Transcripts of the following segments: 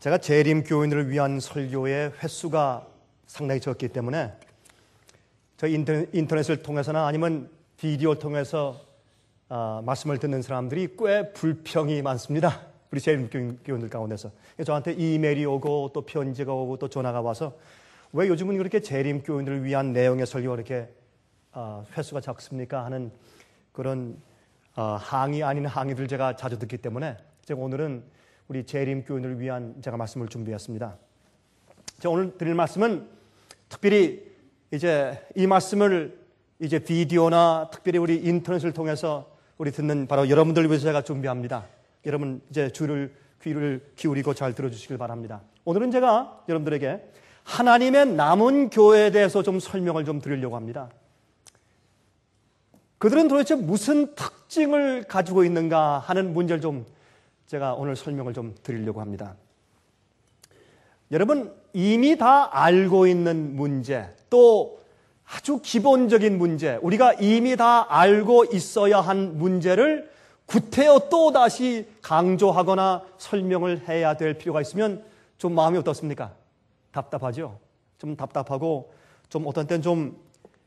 제가 재림교인들을 위한 설교의 횟수가 상당히 적기 때문에 저희 인터넷을 통해서나 아니면 비디오를 통해서 말씀을 듣는 사람들이 꽤 불평이 많습니다. 우리 재림교인들 가운데서. 저한테 이메일이 오고 또 편지가 오고 또 전화가 와서 왜 요즘은 그렇게 재림교인들을 위한 내용의 설교가 이렇게 횟수가 적습니까? 하는 그런 항의 아닌 항의들 제가 자주 듣기 때문에 제가 오늘은 우리 재림교인들을 위한 제가 말씀을 준비했습니다. 제가 오늘 드릴 말씀은 특별히 이제 이 말씀을 이제 비디오나 특별히 우리 인터넷을 통해서 우리 듣는 바로 여러분들을 위해서 제가 준비합니다. 여러분 이제 귀를 기울이고 잘 들어주시길 바랍니다. 오늘은 제가 여러분들에게 하나님의 남은 교회에 대해서 좀 설명을 좀 드리려고 합니다. 그들은 도대체 무슨 특징을 가지고 있는가 하는 문제를 좀 제가 오늘 설명을 좀 드리려고 합니다. 여러분 이미 다 알고 있는 문제, 또 아주 기본적인 문제, 우리가 이미 다 알고 있어야 한 문제를 구태여 또 다시 강조하거나 설명을 해야 될 필요가 있으면 좀 마음이 어떻습니까? 답답하죠? 좀 답답하고 좀 어떤 때는 좀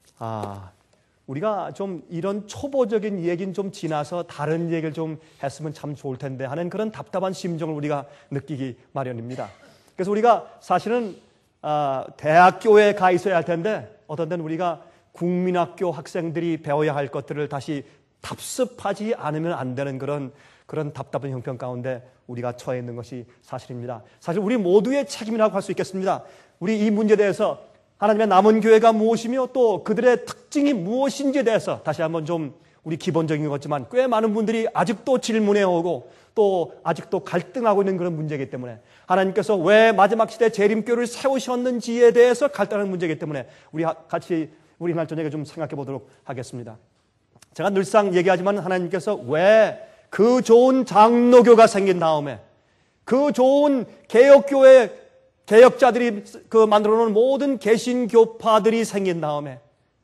우리가 좀 이런 초보적인 얘기는 좀 지나서 다른 얘기를 좀 했으면 참 좋을 텐데 하는 그런 답답한 심정을 우리가 느끼기 마련입니다. 그래서 우리가 사실은 대학교에 가 있어야 할 텐데 어떤 때는 우리가 국민학교 학생들이 배워야 할 것들을 다시 답습하지 않으면 안 되는 그런 답답한 형편 가운데 우리가 처해 있는 것이 사실입니다. 사실 우리 모두의 책임이라고 할 수 있겠습니다. 우리 이 문제에 대해서 하나님의 남은 교회가 무엇이며 또 그들의 특징이 무엇인지에 대해서 다시 한번 좀 우리 기본적인 것 같지만 꽤 많은 분들이 아직도 질문해 오고 또 아직도 갈등하고 있는 그런 문제이기 때문에 하나님께서 왜 마지막 시대 재림교를 세우셨는지에 대해서 갈등하는 문제이기 때문에 우리 같이 우리 날 저녁에 좀 생각해 보도록 하겠습니다. 제가 늘상 얘기하지만 하나님께서 왜 그 좋은 장로교가 생긴 다음에 그 좋은 개혁교회 개혁자들이 만들어 놓은 모든 개신교파들이 생긴 다음에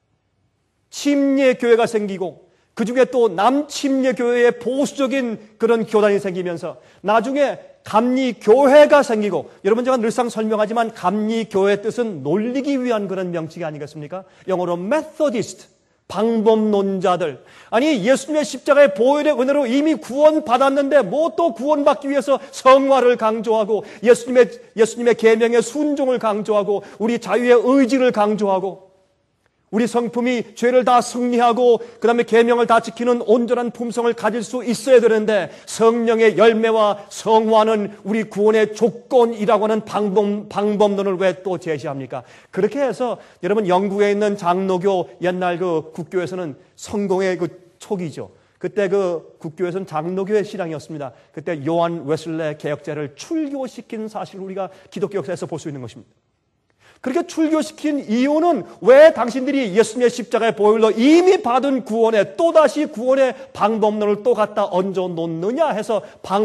침례교회가 생기고 그 중에 또 남침례교회의 보수적인 그런 교단이 생기면서 나중에 감리교회가 생기고 여러분 제가 늘상 설명하지만 감리교회의 뜻은 놀리기 위한 그런 명칭이 아니겠습니까? 영어로 Methodist, 방법론자들. 아니 예수님의 십자가의 보혈의 은혜로 이미 구원받았는데 뭐 또 구원받기 위해서 성화를 강조하고 예수님의 계명의 순종을 강조하고 우리 자유의 의지를 강조하고 우리 성품이 죄를 다 승리하고 그 다음에 계명을 다 지키는 온전한 품성을 가질 수 있어야 되는데 성령의 열매와 성화는 우리 구원의 조건이라고 하는 방법론을 왜 또 제시합니까? 그렇게 해서 여러분 영국에 있는 장로교 옛날 그 국교에서는 성공의 그 초기죠. 그때 그 국교에서는 장로교의 신앙이었습니다. 그때 요한 웨슬레 개혁자를 출교시킨 사실을 우리가 기독교 역사에서 볼 수 있는 것입니다. 그렇게 출교시킨 이유는 왜 당신들이 예수님의 십자가의 보혈로 이미 받은 구원에 또다시 구원의 방법론을 또 갖다 얹어 놓느냐 해서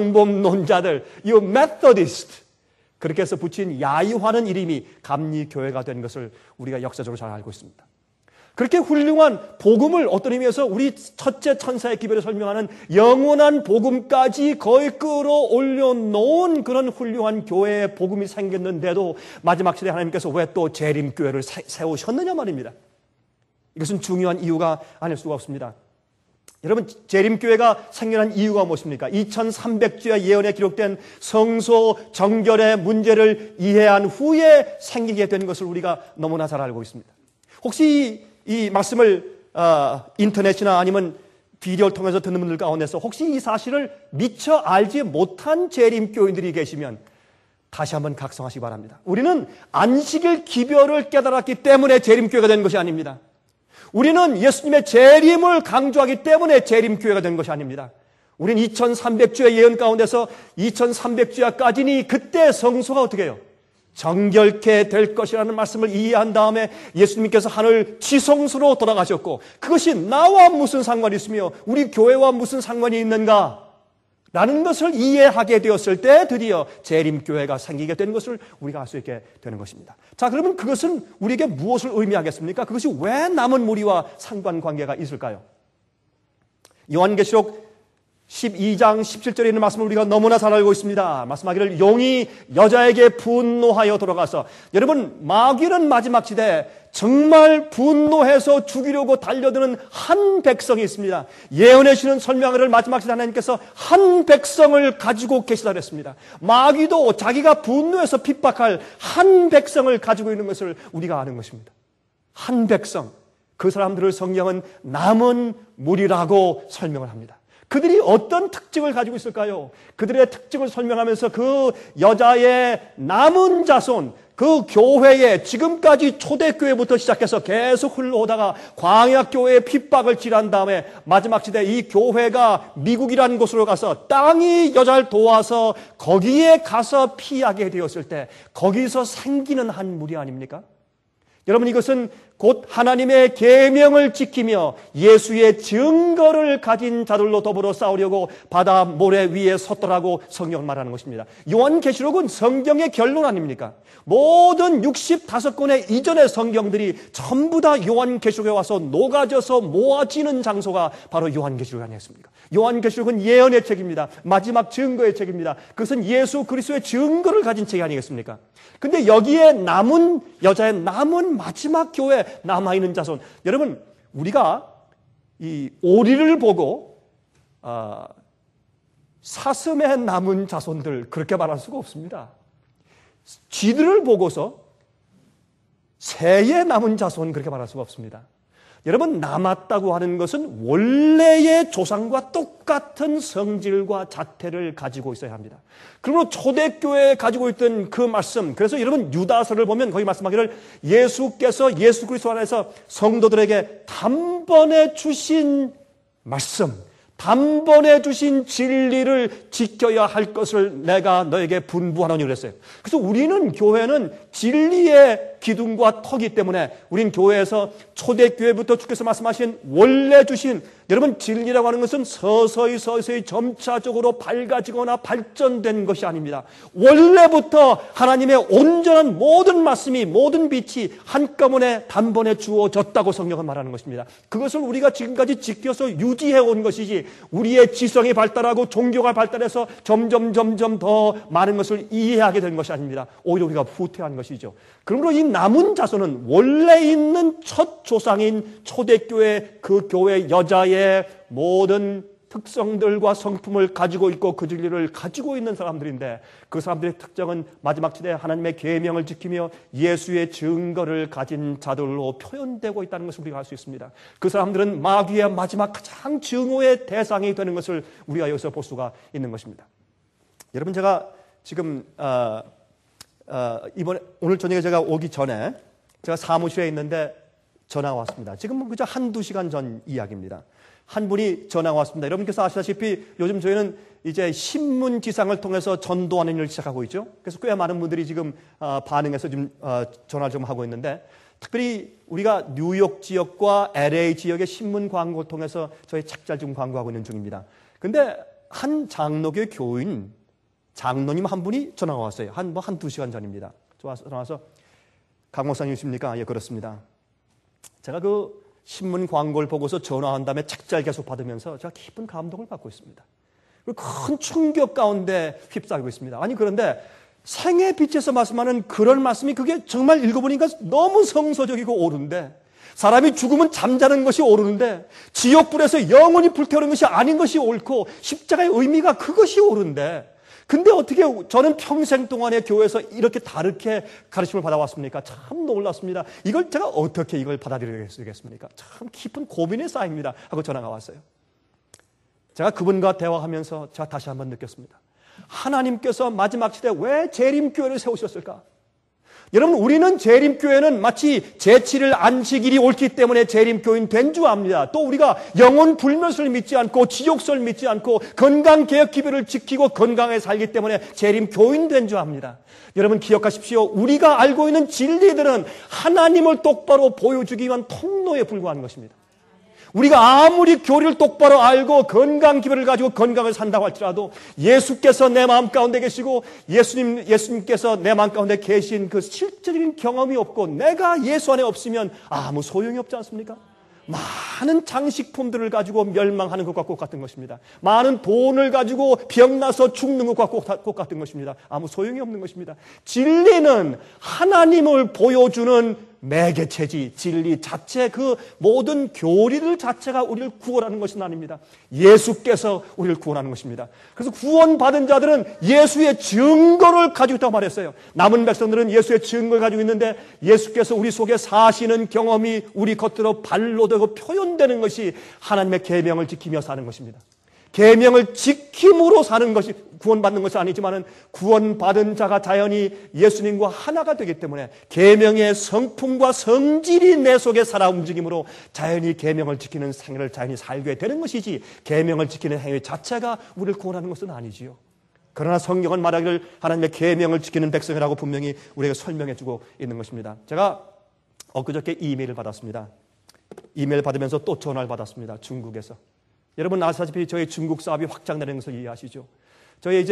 방법론자들, 이 메서디스트 그렇게 해서 붙인 야유하는 이름이 감리교회가 된 것을 우리가 역사적으로 잘 알고 있습니다. 그렇게 훌륭한 복음을 어떤 의미에서 우리 첫째 천사의 기별을 설명하는 영원한 복음까지 거의 끌어올려 놓은 그런 훌륭한 교회의 복음이 생겼는데도 마지막 시대에 하나님께서 왜 또 재림교회를 세우셨느냐 말입니다. 이것은 중요한 이유가 아닐 수가 없습니다. 여러분 재림교회가 생겨난 이유가 무엇입니까? 2300주의 예언에 기록된 성소 정결의 문제를 이해한 후에 생기게 된 것을 우리가 너무나 잘 알고 있습니다. 혹시 이 말씀을 인터넷이나 아니면 비디오를 통해서 듣는 분들 가운데서 혹시 이 사실을 미처 알지 못한 재림교인들이 계시면 다시 한번 각성하시기 바랍니다. 우리는 안식일 기별을 깨달았기 때문에 재림교회가 된 것이 아닙니다. 우리는 예수님의 재림을 강조하기 때문에 재림교회가 된 것이 아닙니다. 우리는 2300주의 예언 가운데서 2300주야까지니 그때 성소가 어떻게 해요? 정결케 될 것이라는 말씀을 이해한 다음에 예수님께서 하늘 지성소로 돌아가셨고 그것이 나와 무슨 상관이 있으며 우리 교회와 무슨 상관이 있는가? 라는 것을 이해하게 되었을 때 드디어 재림교회가 생기게 되는 것을 우리가 알 수 있게 되는 것입니다. 자, 그러면 그것은 우리에게 무엇을 의미하겠습니까? 그것이 왜 남은 무리와 상관관계가 있을까요? 요한계시록 12장 17절에 있는 말씀을 우리가 너무나 잘 알고 있습니다. 말씀하기를 용이 여자에게 분노하여 돌아가서, 여러분 마귀는 마지막 시대에 정말 분노해서 죽이려고 달려드는 한 백성이 있습니다. 예언의 신은 설명을 마지막 시대 하나님께서 한 백성을 가지고 계시다 그랬습니다. 마귀도 자기가 분노해서 핍박할 한 백성을 가지고 있는 것을 우리가 아는 것입니다. 한 백성, 그 사람들을 성경은 남은 무리라고 설명을 합니다. 그들이 어떤 특징을 가지고 있을까요? 그들의 특징을 설명하면서 그 여자의 남은 자손, 그 교회에 지금까지 초대교회부터 시작해서 계속 흘러오다가 광야교회의 핍박을 지난 다음에 마지막 시대 이 교회가 미국이라는 곳으로 가서 땅이 여자를 도와서 거기에 가서 피하게 되었을 때 거기서 생기는 한 무리 아닙니까? 여러분, 이것은 곧 하나님의 계명을 지키며 예수의 증거를 가진 자들로 더불어 싸우려고 바다 모래 위에 섰더라고 성경을 말하는 것입니다. 요한계시록은 성경의 결론 아닙니까? 모든 65권의 이전의 성경들이 전부 다 요한계시록에 와서 녹아져서 모아지는 장소가 바로 요한계시록 아니었습니까? 요한계시록은 예언의 책입니다. 마지막 증거의 책입니다. 그것은 예수 그리스도의 증거를 가진 책이 아니겠습니까? 근데 여기에 남은 여자의 남은 마지막 교회 남아있는 자손, 여러분 우리가 이 오리를 보고 사슴에 남은 자손들 그렇게 말할 수가 없습니다. 쥐들을 보고서 새에 남은 자손 그렇게 말할 수가 없습니다. 여러분, 남았다고 하는 것은 원래의 조상과 똑같은 성질과 자태를 가지고 있어야 합니다. 그러므로 초대교회에 가지고 있던 그 말씀, 그래서 여러분 유다서를 보면 거기 말씀하기를 예수께서 예수 그리스도 안에서 성도들에게 단번에 주신 말씀, 단번에 주신 진리를 지켜야 할 것을 내가 너에게 분부하노니 그랬어요. 그래서 우리는 교회는 진리의 기둥과 터기 때문에 우린 교회에서 초대교회부터 주께서 말씀하신 원래 주신, 여러분 진리라고 하는 것은 서서히 점차적으로 밝아지거나 발전된 것이 아닙니다. 원래부터 하나님의 온전한 모든 말씀이, 모든 빛이 한꺼번에 단번에 주어졌다고 성경은 말하는 것입니다. 그것을 우리가 지금까지 지켜서 유지해 온 것이지, 우리의 지성이 발달하고 종교가 발달해서 점점 더 많은 것을 이해하게 된 것이 아닙니다. 오히려 우리가 후퇴한 것이죠. 그러므로 이 남은 자손은 원래 있는 첫 조상인 초대교회, 그 교회 여자의 모든 특성들과 성품을 가지고 있고 그 진리를 가지고 있는 사람들인데, 그 사람들의 특징은 마지막 시대에 하나님의 계명을 지키며 예수의 증거를 가진 자들로 표현되고 있다는 것을 우리가 알 수 있습니다. 그 사람들은 마귀의 마지막 가장 증오의 대상이 되는 것을 우리가 여기서 볼 수가 있는 것입니다. 여러분, 제가 지금 오늘 저녁에 제가 오기 전에 제가 사무실에 있는데 전화가 왔습니다. 지금 그저 한두 시간 전 이야기입니다. 한 분이 전화가 왔습니다. 여러분께서 아시다시피 요즘 저희는 이제 신문 기상을 통해서 전도하는 일을 시작하고 있죠. 그래서 꽤 많은 분들이 지금 반응해서 좀 전화를 좀 하고 있는데, 특별히 우리가 뉴욕 지역과 LA 지역의 신문 광고를 통해서 저희 책자를 지금 광고하고 있는 중입니다. 근데 한 장로교 교인 장로님 한 분이 전화가 왔어요. 한두 시간 전입니다. 전화 와서 강 목사님이십니까? 예, 그렇습니다. 제가 그 신문 광고를 보고서 전화한 다음에 책자를 계속 받으면서 제가 깊은 감동을 받고 있습니다. 큰 충격 가운데 휩싸이고 있습니다. 아니, 그런데 생의 빛에서 말씀하는 그런 말씀이 그게 정말 읽어보니까 너무 성서적이고 옳은데, 사람이 죽으면 잠자는 것이 옳은데 지옥불에서 영원히 불태우는 것이 아닌 것이 옳고 십자가의 의미가 그것이 옳은데, 근데 어떻게 저는 평생 동안에 교회에서 이렇게 다르게 가르침을 받아왔습니까? 참 놀랐습니다. 이걸 제가 어떻게 이걸 받아들이겠습니까? 참 깊은 고민에 쌓입니다 하고 전화가 왔어요. 제가 그분과 대화하면서 제가 다시 한번 느꼈습니다. 하나님께서 마지막 시대에 왜 재림교회를 세우셨을까? 여러분, 우리는 재림교회는 마치 제7일 안식일이 옳기 때문에 재림교인 된 줄 압니다. 또 우리가 영혼 불멸을 믿지 않고 지옥설 믿지 않고 건강개혁 기별을 지키고 건강하게 살기 때문에 재림교인 된 줄 압니다. 여러분 기억하십시오. 우리가 알고 있는 진리들은 하나님을 똑바로 보여주기 위한 통로에 불과한 것입니다. 우리가 아무리 교리를 똑바로 알고 건강 기별을 가지고 건강을 산다고 할지라도 예수께서 내 마음 가운데 계시고 예수님께서 내 마음 가운데 계신 그 실질적인 경험이 없고 내가 예수 안에 없으면 아무 소용이 없지 않습니까? 많은 장식품들을 가지고 멸망하는 것과 똑같은 것입니다. 많은 돈을 가지고 병나서 죽는 것과 똑같은 것입니다. 아무 소용이 없는 것입니다. 진리는 하나님을 보여주는 매개체지, 진리 자체, 그 모든 교리들 자체가 우리를 구원하는 것은 아닙니다. 예수께서 우리를 구원하는 것입니다. 그래서 구원받은 자들은 예수의 증거를 가지고 있다고 말했어요. 남은 백성들은 예수의 증거를 가지고 있는데 예수께서 우리 속에 사시는 경험이 우리 겉으로 발로 되고 표현되는 것이 하나님의 계명을 지키며 사는 것입니다. 계명을 지킴으로 사는 것이 구원받는 것이 아니지만 구원받은 자가 자연히 예수님과 하나가 되기 때문에 계명의 성품과 성질이 내 속에 살아 움직임으로 자연히 계명을 지키는 생애를 자연히 살게 되는 것이지 계명을 지키는 행위 자체가 우리를 구원하는 것은 아니지요. 그러나 성경은 말하기를 하나님의 계명을 지키는 백성이라고 분명히 우리에게 설명해 주고 있는 것입니다. 제가 엊그저께 이메일을 받았습니다. 이메일 받으면서 또 전화를 받았습니다. 중국에서. 여러분 아시다시피 저희 중국 사업이 확장되는 것을 이해하시죠? 저희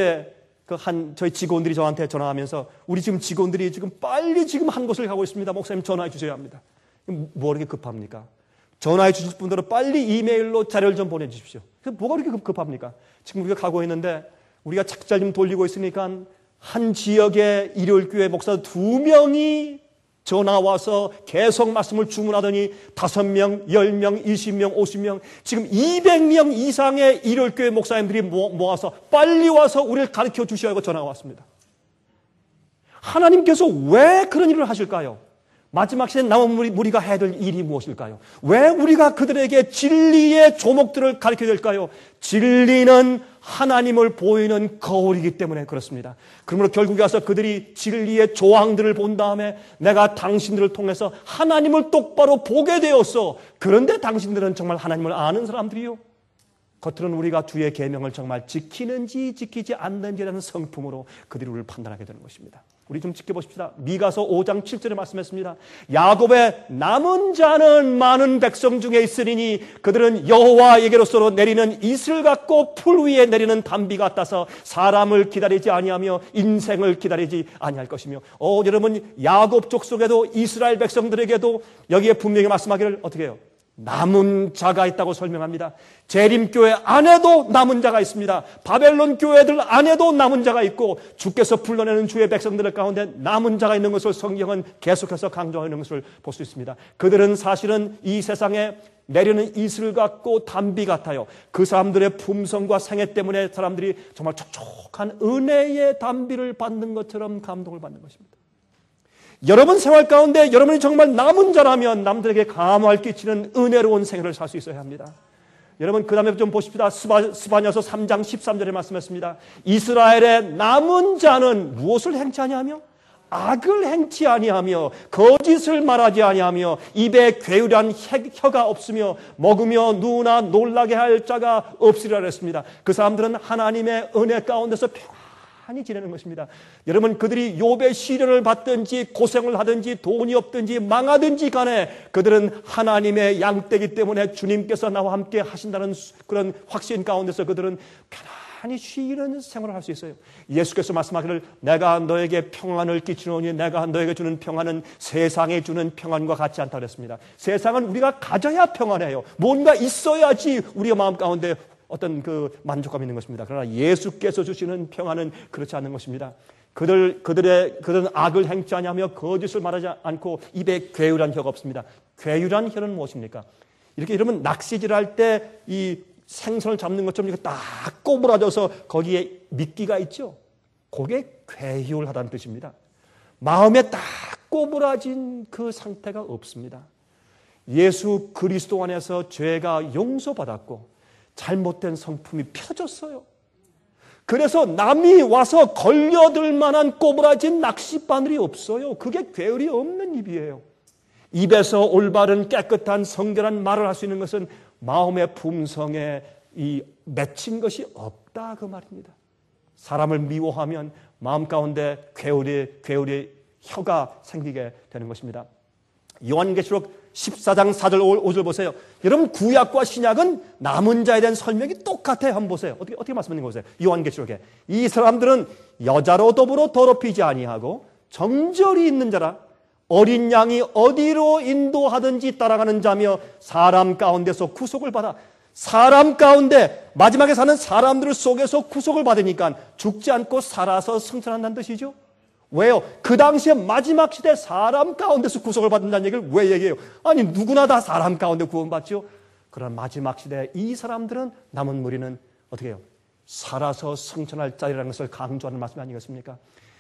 직원들이 저한테 전화하면서 우리 지금 직원들이 지금 빨리 지금 한 곳을 가고 있습니다. 목사님 전화해 주셔야 합니다. 뭐 이렇게 급합니까? 전화해 주실 분들은 빨리 이메일로 자료를 좀 보내주십시오. 뭐가 그렇게 급합니까? 지금 우리가 가고 있는데 우리가 착잘 좀 돌리고 있으니까 한 지역의 일요일교회 목사 2명이 전화 와서 계속 말씀을 주문하더니 5명, 10명, 20명, 50명 지금 200명 이상의 일요일교회 목사님들이 모아서 빨리 와서 우리를 가르쳐 주시라고 전화가 왔습니다. 하나님께서 왜 그런 일을 하실까요? 마지막 시대 남은 우리가 해야 될 일이 무엇일까요? 왜 우리가 그들에게 진리의 조목들을 가르쳐야 될까요? 진리는 하나님을 보이는 거울이기 때문에 그렇습니다. 그러므로 결국에 와서 그들이 진리의 조항들을 본 다음에 내가 당신들을 통해서 하나님을 똑바로 보게 되었어. 그런데 당신들은 정말 하나님을 아는 사람들이요. 겉으로는 우리가 주의 계명을 정말 지키는지 지키지 않는지라는 성품으로 그들이 우리를 판단하게 되는 것입니다. 우리 좀 지켜보십시다. 미가서 5장 7절에 말씀했습니다. 야곱의 남은 자는 많은 백성 중에 있으리니 그들은 여호와에게로서 내리는 이슬 같고 풀 위에 내리는 단비 같아서 사람을 기다리지 아니하며 인생을 기다리지 아니할 것이며 여러분 야곱 족속에도 이스라엘 백성들에게도 여기에 분명히 말씀하기를 어떻게 해요? 남은 자가 있다고 설명합니다. 재림교회 안에도 남은 자가 있습니다. 바벨론 교회들 안에도 남은 자가 있고 주께서 불러내는 주의 백성들 가운데 남은 자가 있는 것을 성경은 계속해서 강조하는 것을 볼 수 있습니다. 그들은 사실은 이 세상에 내리는 이슬 같고 단비 같아요. 그 사람들의 품성과 생애 때문에 사람들이 정말 촉촉한 은혜의 단비를 받는 것처럼 감동을 받는 것입니다. 여러분 생활 가운데 여러분이 정말 남은 자라면 남들에게 감화를 끼치는 은혜로운 생애를 살 수 있어야 합니다. 여러분 그 다음에 좀 보십시다. 스바냐서 3장 13절에 말씀했습니다. 이스라엘의 남은 자는 무엇을 행치 아니하며 악을 행치 아니하며 거짓을 말하지 아니하며 입에 괴유한 혀가 없으며 먹으며 누우나 놀라게 할 자가 없으리라 했습니다. 그 사람들은 하나님의 은혜 가운데서 편히 지내는 것입니다. 여러분 그들이 욥의 시련을 받든지 고생을 하든지 돈이 없든지 망하든지 간에 그들은 하나님의 양떼기 때문에 주님께서 나와 함께 하신다는 그런 확신 가운데서 그들은 편안히 쉬는 생활을 할 수 있어요. 예수께서 말씀하기를 내가 너에게 평안을 끼치노니 내가 너에게 주는 평안은 세상에 주는 평안과 같지 않다고 했습니다. 세상은 우리가 가져야 평안해요. 뭔가 있어야지 우리의 마음 가운데 어떤 그 만족감이 있는 것입니다. 그러나 예수께서 주시는 평안은 그렇지 않는 것입니다. 그들은 악을 행치 아니하며 거짓을 말하지 않고 입에 괴유란 혀가 없습니다. 괴유란 혀는 무엇입니까? 이렇게 여러분 낚시질할 때 이 생선을 잡는 것처럼 이렇게 딱 꼬부라져서 거기에 미끼가 있죠. 그게 괴유하다는 뜻입니다. 마음에 딱 꼬부라진 그 상태가 없습니다. 예수 그리스도 안에서 죄가 용서받았고 잘못된 성품이 펴졌어요. 그래서 남이 와서 걸려들 만한 꼬부라진 낚싯바늘이 없어요. 그게 괴울이 없는 입이에요. 입에서 올바른 깨끗한 성결한 말을 할 수 있는 것은 마음의 품성에 맺힌 것이 없다 그 말입니다. 사람을 미워하면 마음 가운데 괴울의 혀가 생기게 되는 것입니다. 요한계시록 14장 4절 5절 보세요. 여러분 구약과 신약은 남은 자에 대한 설명이 똑같아요. 한번 보세요. 어떻게 말씀하는 거 보세요. 요한계시록에 이 사람들은 여자로 더불어 더럽히지 아니하고 정절이 있는 자라 어린 양이 어디로 인도하든지 따라가는 자며 사람 가운데서 구속을 받아 사람 가운데 마지막에 사는 사람들 속에서 구속을 받으니까 죽지 않고 살아서 승천한다는 뜻이죠. 왜요? 그 당시에 마지막 시대 사람 가운데서 구속을 받는다는 얘기를 왜 얘기해요? 아니 누구나 다 사람 가운데 구원받죠. 그런 마지막 시대에 이 사람들은 남은 무리는 어떻게 해요? 살아서 승천할 자리라는 것을 강조하는 말씀 아니겠습니까?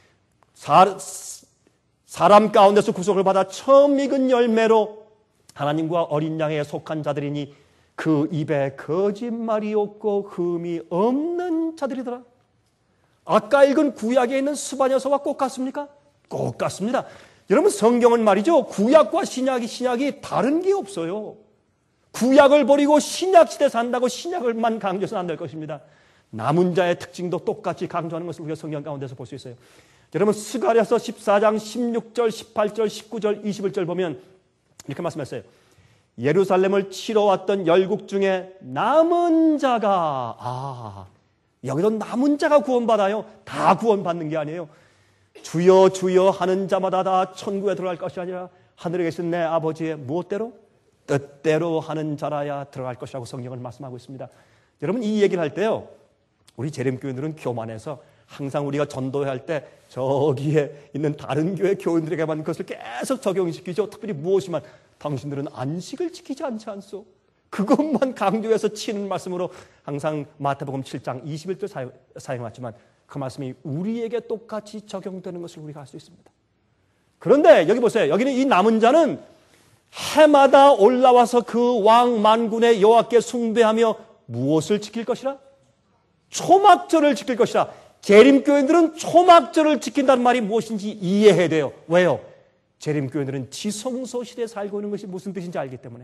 사람 가운데서 구속을 받아 처음 익은 열매로 하나님과 어린 양에 속한 자들이니 그 입에 거짓말이 없고 흠이 없는 자들이더라. 아까 읽은 구약에 있는 스바냐서와 꼭 같습니까? 꼭 같습니다. 여러분 성경은 말이죠. 구약과 신약이 다른 게 없어요. 구약을 버리고 신약 시대 산다고 신약을만 강조해서는 안 될 것입니다. 남은 자의 특징도 똑같이 강조하는 것을 우리가 성경 가운데서 볼 수 있어요. 여러분 스가랴서 14장 16절, 18절, 19절, 21절 보면 이렇게 말씀했어요. 예루살렘을 치러 왔던 열국 중에 남은 자가 여기도 남은 자가 구원받아요. 다 구원받는 게 아니에요. 주여 주여 하는 자마다 다 천국에 들어갈 것이 아니라 하늘에 계신 내 아버지의 무엇대로? 뜻대로 하는 자라야 들어갈 것이라고 성경은 말씀하고 있습니다. 여러분 이 얘기를 할 때요. 우리 재림교인들은 교만해서 항상 우리가 전도회 할 때 저기에 있는 다른 교회 교인들에게만 그것을 계속 적용시키죠. 특별히 무엇이면 당신들은 안식을 지키지 않지 않소? 그것만 강조해서 치는 말씀으로 항상 마태복음 7장 21절 사용하지만 그 말씀이 우리에게 똑같이 적용되는 것을 우리가 알 수 있습니다. 그런데 여기 보세요. 여기는 이 남은 자는 해마다 올라와서 그 왕 만군의 여호와께 숭배하며 무엇을 지킬 것이라? 초막절을 지킬 것이라. 재림교인들은 초막절을 지킨다는 말이 무엇인지 이해해야 돼요. 왜요? 재림교인들은 지성소 시대에 살고 있는 것이 무슨 뜻인지 알기 때문에.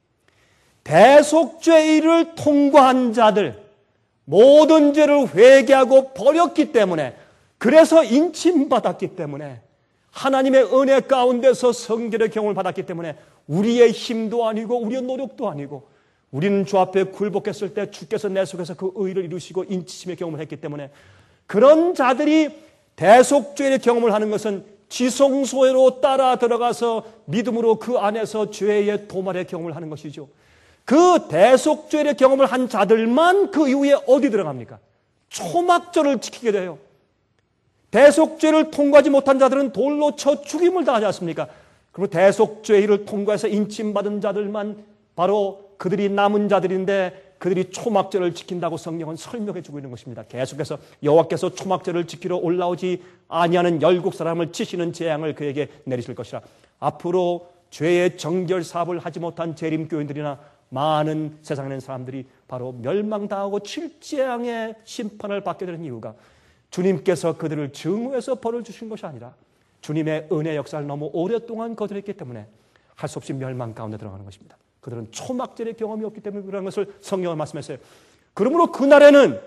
대속죄를 통과한 자들, 모든 죄를 회개하고 버렸기 때문에, 그래서 인침받았기 때문에, 하나님의 은혜 가운데서 성결의 경험을 받았기 때문에 우리의 힘도 아니고 우리의 노력도 아니고 우리는 주 앞에 굴복했을 때 주께서 내 속에서 그 의를 이루시고 인치심의 경험을 했기 때문에 그런 자들이 대속죄의 경험을 하는 것은 지성소로 따라 들어가서 믿음으로 그 안에서 죄의 도말의 경험을 하는 것이죠. 그 대속죄의 경험을 한 자들만 그 이후에 어디 들어갑니까? 초막절을 지키게 돼요. 대속죄를 통과하지 못한 자들은 돌로 쳐 죽임을 당하지 않습니까? 그리고 대속죄를 통과해서 인침받은 자들만 바로 그들이 남은 자들인데 그들이 초막절을 지킨다고 성경은 설명해 주고 있는 것입니다. 계속해서 여호와께서 초막절을 지키러 올라오지 아니하는 열국 사람을 치시는 재앙을 그에게 내리실 것이라. 앞으로 죄의 정결 사업을 하지 못한 재림교인들이나 많은 세상에 있는 사람들이 바로 멸망당하고 칠재앙의 심판을 받게 되는 이유가 주님께서 그들을 증오해서 벌을 주신 것이 아니라 주님의 은혜 역사를 너무 오랫동안 거절했기 때문에 할 수 없이 멸망 가운데 들어가는 것입니다. 그들은 초막절의 경험이 없기 때문에 그런 것을 성경은 말씀했어요. 그러므로 그날에는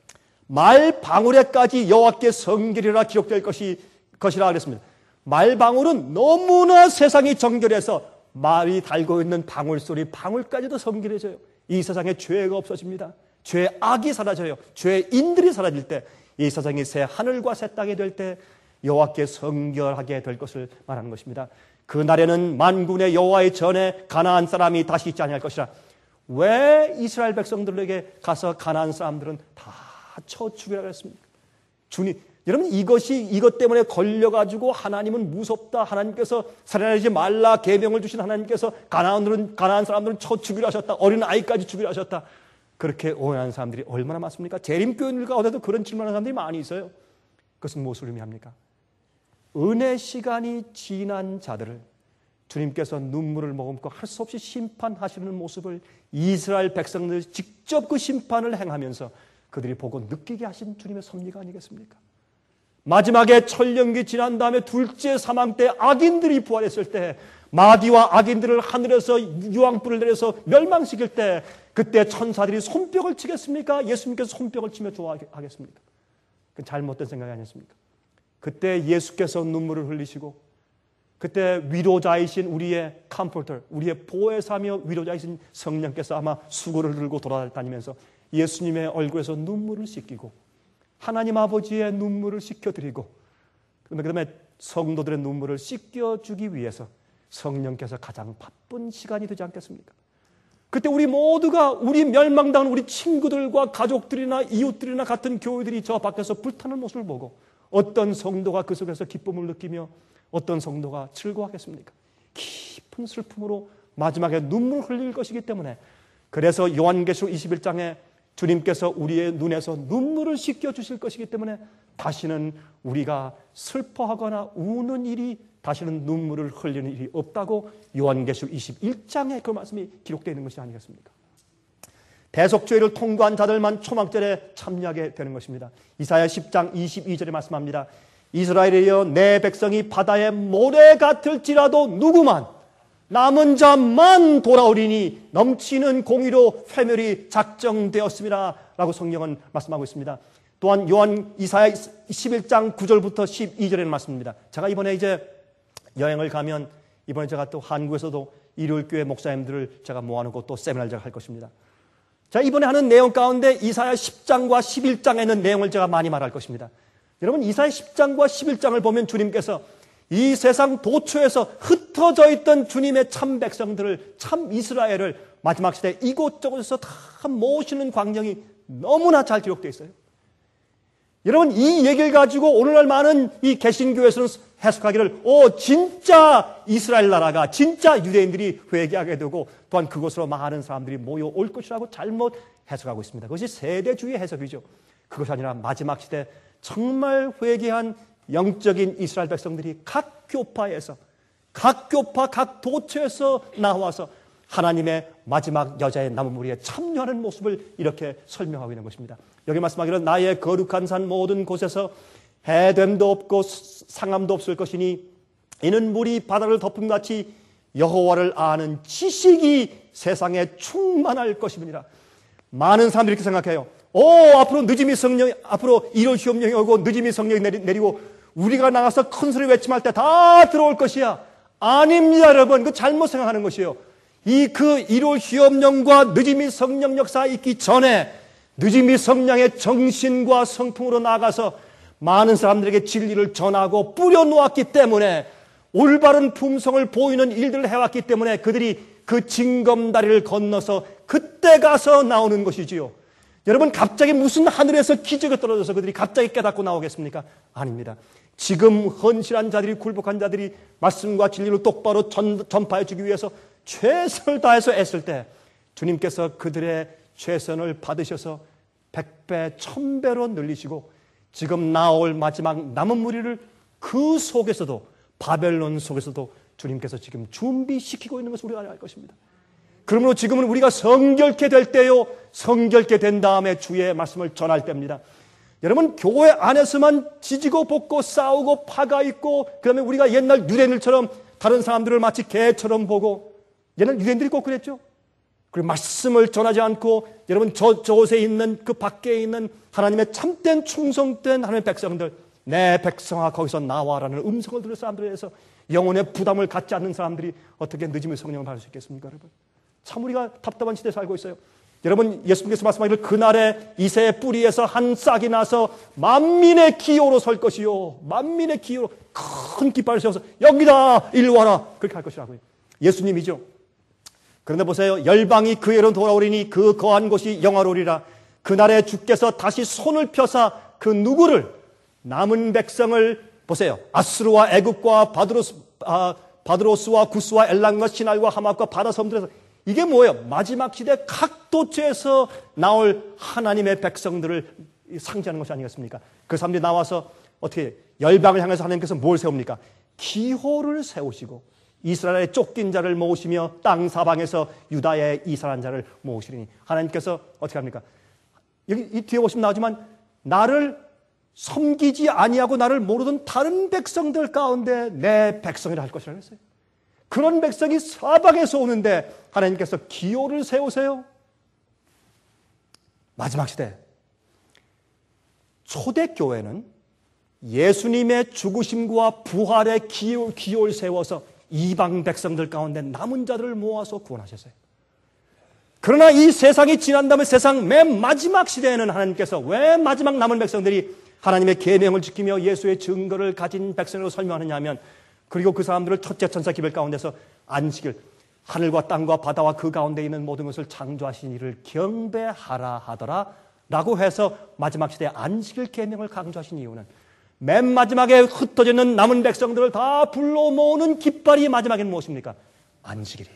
말방울에까지 여호와께 성결이라 기록될 것이라 그랬습니다. 말방울은 너무나 세상이 정결해서 말이 달고 있는 방울 소리, 방울까지도 성결해져요. 이 세상에 죄가 없어집니다. 죄의 악이 사라져요. 죄인들이 사라질 때 이 세상이 새 하늘과 새 땅이 될 때 여호와께 성결하게 될 것을 말하는 것입니다. 그 날에는 만군의 여호와의 전에 가나안 사람이 다시 있지 아니할 것이라. 왜 이스라엘 백성들에게 가서 가나안 사람들은 다 쳐 죽이라고 했습니까? 주님, 여러분 이것 때문에 걸려가지고 하나님은 무섭다. 하나님께서 살인하지 말라 계명을 주신 하나님께서 가나안 사람들은 쳐 죽이려 하셨다. 어린 아이까지 죽이려 하셨다. 그렇게 오해하는 사람들이 얼마나 많습니까? 재림교인들 가운데도 그런 질문하는 사람들이 많이 있어요. 그것은 무엇을 의미합니까? 은혜 시간이 지난 자들을 주님께서 눈물을 머금고 할 수 없이 심판하시는 모습을 이스라엘 백성들이 직접 그 심판을 행하면서 그들이 보고 느끼게 하신 주님의 섭리가 아니겠습니까? 마지막에 천년기 지난 다음에 둘째 사망 때 악인들이 부활했을 때 마귀와 악인들을 하늘에서 유황불을 내려서 멸망시킬 때 그때 천사들이 손뼉을 치겠습니까? 예수님께서 손뼉을 치며 좋아하겠습니까? 그건 잘못된 생각이 아니었습니까? 그때 예수께서 눈물을 흘리시고 그때 위로자이신 우리의 컴포터, 우리의 보혜사며 위로자이신 성령께서 아마 수고를 들고 돌아다니면서 예수님의 얼굴에서 눈물을 씻기고 하나님 아버지의 눈물을 씻겨드리고 그다음에 성도들의 눈물을 씻겨주기 위해서 성령께서 가장 바쁜 시간이 되지 않겠습니까? 그때 우리 모두가 우리 멸망당한 우리 친구들과 가족들이나 이웃들이나 같은 교회들이 저 밖에서 불타는 모습을 보고 어떤 성도가 그 속에서 기쁨을 느끼며 어떤 성도가 즐거워하겠습니까? 깊은 슬픔으로 마지막에 눈물을 흘릴 것이기 때문에 그래서 요한계시록 21장에 주님께서 우리의 눈에서 눈물을 씻겨주실 것이기 때문에 다시는 우리가 슬퍼하거나 우는 일이 다시는 눈물을 흘리는 일이 없다고 요한계시록 21장에 그 말씀이 기록되어 있는 것이 아니겠습니까? 대속죄를 통과한 자들만 초막절에 참여하게 되는 것입니다. 이사야 10장 22절에 말씀합니다. 이스라엘이여 내 백성이 바다의 모래 같을지라도 누구만 남은 자만 돌아오리니 넘치는 공의로 회멸이 작정되었습니다 라고 성경은 말씀하고 있습니다. 또한 이사야 11장 9절부터 12절에는 말씀입니다. 제가 이번에 이제 여행을 가면 이번에 제가 또 한국에서도 일요일교회 목사님들을 제가 모아놓고 또 세미나를 제가 할 것입니다. 자, 이번에 하는 내용 가운데 이사야 10장과 11장에 있는 내용을 제가 많이 말할 것입니다. 여러분 이사야 10장과 11장을 보면 주님께서 이 세상 도처에서 흩어져 있던 주님의 참 백성들을 참 이스라엘을 마지막 시대 이곳저곳에서 다 모시는 광경이 너무나 잘 기록되어 있어요. 여러분 이 얘기를 가지고 오늘날 많은 이 개신교에서는 해석하기를 진짜 이스라엘 나라가 진짜 유대인들이 회개하게 되고 또한 그곳으로 많은 사람들이 모여올 것이라고 잘못 해석하고 있습니다. 그것이 세대주의 해석이죠. 그것이 아니라 마지막 시대 정말 회개한 영적인 이스라엘 백성들이 각 교파에서 각 교파 각 도처에서 나와서 하나님의 마지막 여자의 남은 무리에 참여하는 모습을 이렇게 설명하고 있는 것입니다. 여기 말씀하기로 나의 거룩한 산 모든 곳에서 해됨도 없고 상함도 없을 것이니 이는 물이 바다를 덮음같이 여호와를 아는 지식이 세상에 충만할 것입니다. 많은 사람들이 이렇게 생각해요. 앞으로 늦음이 성령, 앞으로 1월 시험령이 오고 늦음이 성령이 내리고 우리가 나가서 큰 소리 외침할 때 다 들어올 것이야. 아닙니다, 여러분. 그 잘못 생각하는 것이에요. 그 1월 시험령과 늦음이 성령 역사 있기 전에 늦음이 성령의 정신과 성품으로 나가서 많은 사람들에게 진리를 전하고 뿌려놓았기 때문에 올바른 품성을 보이는 일들을 해왔기 때문에 그들이 그 징검다리를 건너서 그때 가서 나오는 것이지요. 여러분 갑자기 무슨 하늘에서 기적이 떨어져서 그들이 갑자기 깨닫고 나오겠습니까? 아닙니다. 지금 헌신한 자들이 굴복한 자들이 말씀과 진리를 똑바로 전파해 주기 위해서 최선을 다해서 애쓸 때 주님께서 그들의 최선을 받으셔서 100배 1000배로 늘리시고 지금 나올 마지막 남은 무리를 그 속에서도 바벨론 속에서도 주님께서 지금 준비시키고 있는 것을 우리가 알 것입니다. 그러므로 지금은 우리가 성결케 될 때요, 성결케 된 다음에 주의 말씀을 전할 때입니다. 여러분 교회 안에서만 지지고 볶고 싸우고 파가 있고 그다음에 우리가 옛날 유대인들처럼 다른 사람들을 마치 개처럼 보고 옛날 유대인들이 꼭 그랬죠. 그리고 말씀을 전하지 않고 여러분 저곳에 있는 그 밖에 있는 하나님의 참된 충성된 하나님의 백성들 내 백성아 거기서 나와라는 음성을 들을 사람들에 대해서 영혼의 부담을 갖지 않는 사람들이 어떻게 늦음의 성령을 받을 수 있겠습니까, 여러분? 참 우리가 답답한 시대에 살고 있어요. 여러분 예수님께서 말씀하기를 그날에 이새의 뿌리에서 한 싹이 나서 만민의 기호로 설 것이요 만민의 기호로 큰 깃발을 세워서 여기다 일로 와라 그렇게 할 것이라고요. 예수님이죠. 그런데 보세요. 열방이 그에로 돌아오리니 그 거한 곳이 영화로리라. 그날에 주께서 다시 손을 펴사 그 누구를 남은 백성을 보세요. 아수르와 애굽과 바드로스와 구스와 엘람과 시날과 하맛과 바다 섬들에서 이게 뭐예요? 마지막 시대 각 도처에서 나올 하나님의 백성들을 상징하는 것이 아니겠습니까? 그 사람들이 나와서 어떻게 열방을 향해서 하나님께서 뭘 세웁니까? 기호를 세우시고 이스라엘의 쫓긴 자를 모으시며 땅 사방에서 유다의 이스라엘 자를 모으시리니 하나님께서 어떻게 합니까? 여기 이 뒤에 보시면 나오지만 나를 섬기지 아니하고 나를 모르던 다른 백성들 가운데 내 백성이라 할 것이라고 했어요. 그런 백성이 사방에서 오는데 하나님께서 기호를 세우세요. 마지막 시대 초대교회는 예수님의 죽으심과 부활의 기호를 세워서 이방 백성들 가운데 남은 자들을 모아서 구원하셨어요. 그러나 이 세상이 지난 다음에 세상 맨 마지막 시대에는 하나님께서 왜 마지막 남은 백성들이 하나님의 계명을 지키며 예수의 증거를 가진 백성으로 설명하느냐 하면, 그리고 그 사람들을 첫째 천사 기별 가운데서 안식일, 하늘과 땅과 바다와 그 가운데 있는 모든 것을 창조하신 이를 경배하라 하더라 라고 해서 마지막 시대에 안식일 계명을 강조하신 이유는, 맨 마지막에 흩어져 있는 남은 백성들을 다 불러 모으는 깃발이 마지막에는 무엇입니까? 안식일이에요.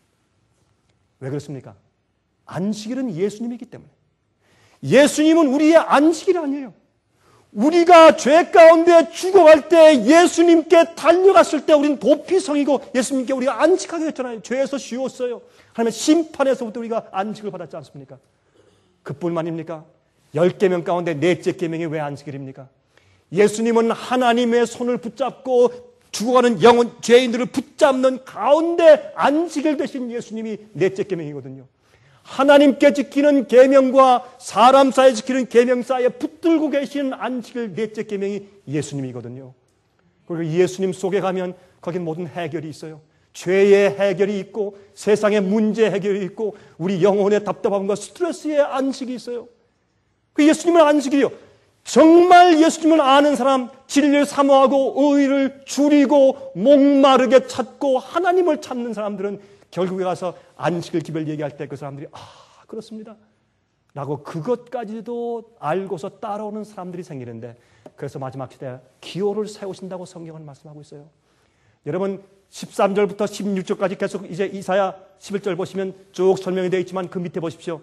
왜 그렇습니까? 안식일은 예수님이기 때문에. 예수님은 우리의 안식일 아니에요. 우리가 죄 가운데 죽어갈 때, 예수님께 달려갔을 때 우리는 도피성이고 예수님께 우리가 안식하게 됐잖아요. 죄에서 쉬웠어요. 하나님의 심판에서부터 우리가 안식을 받았지 않습니까? 그뿐만입니까? 10계명 가운데 넷째 계명이 왜 안식일입니까? 예수님은 하나님의 손을 붙잡고 죽어가는 영혼 죄인들을 붙잡는 가운데 안식일 되신 예수님이 넷째 계명이거든요. 하나님께 지키는 계명과 사람 사이에 지키는 계명 사이에 붙들고 계시는 안식일 넷째 계명이 예수님이거든요. 그리고 예수님 속에 가면 거긴 모든 해결이 있어요. 죄의 해결이 있고, 세상의 문제 해결이 있고, 우리 영혼의 답답함과 스트레스의 안식이 있어요. 그 예수님은 안식이요. 정말 예수님을 아는 사람, 진리를 사모하고 의를 줄이고 목마르게 찾고 하나님을 찾는 사람들은 결국에 가서 안식일 기별 얘기할 때 그 사람들이 그렇습니다 라고 그것까지도 알고서 따라오는 사람들이 생기는데, 그래서 마지막 시대에 기호를 세우신다고 성경은 말씀하고 있어요. 여러분 13절부터 16절까지 계속 이제 이사야 11절 보시면 쭉 설명이 되어 있지만 그 밑에 보십시오.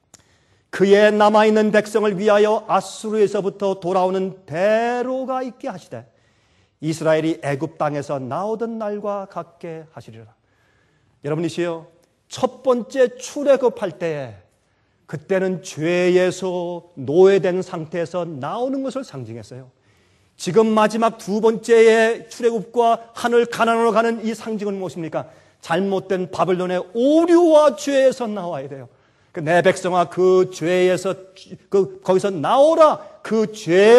그의 남아있는 백성을 위하여 아수르에서부터 돌아오는 대로가 있게 하시되 이스라엘이 애굽 땅에서 나오던 날과 같게 하시리라. 여러분이시여, 첫 번째 출애굽할 때에 그때는 죄에서 노예된 상태에서 나오는 것을 상징했어요. 지금 마지막 두 번째의 출애굽과 하늘 가나안으로 가는 이 상징은 무엇입니까? 잘못된 바벨론의 오류와 죄에서 나와야 돼요. 내 백성아 그 죄에서 거기서 나오라. 그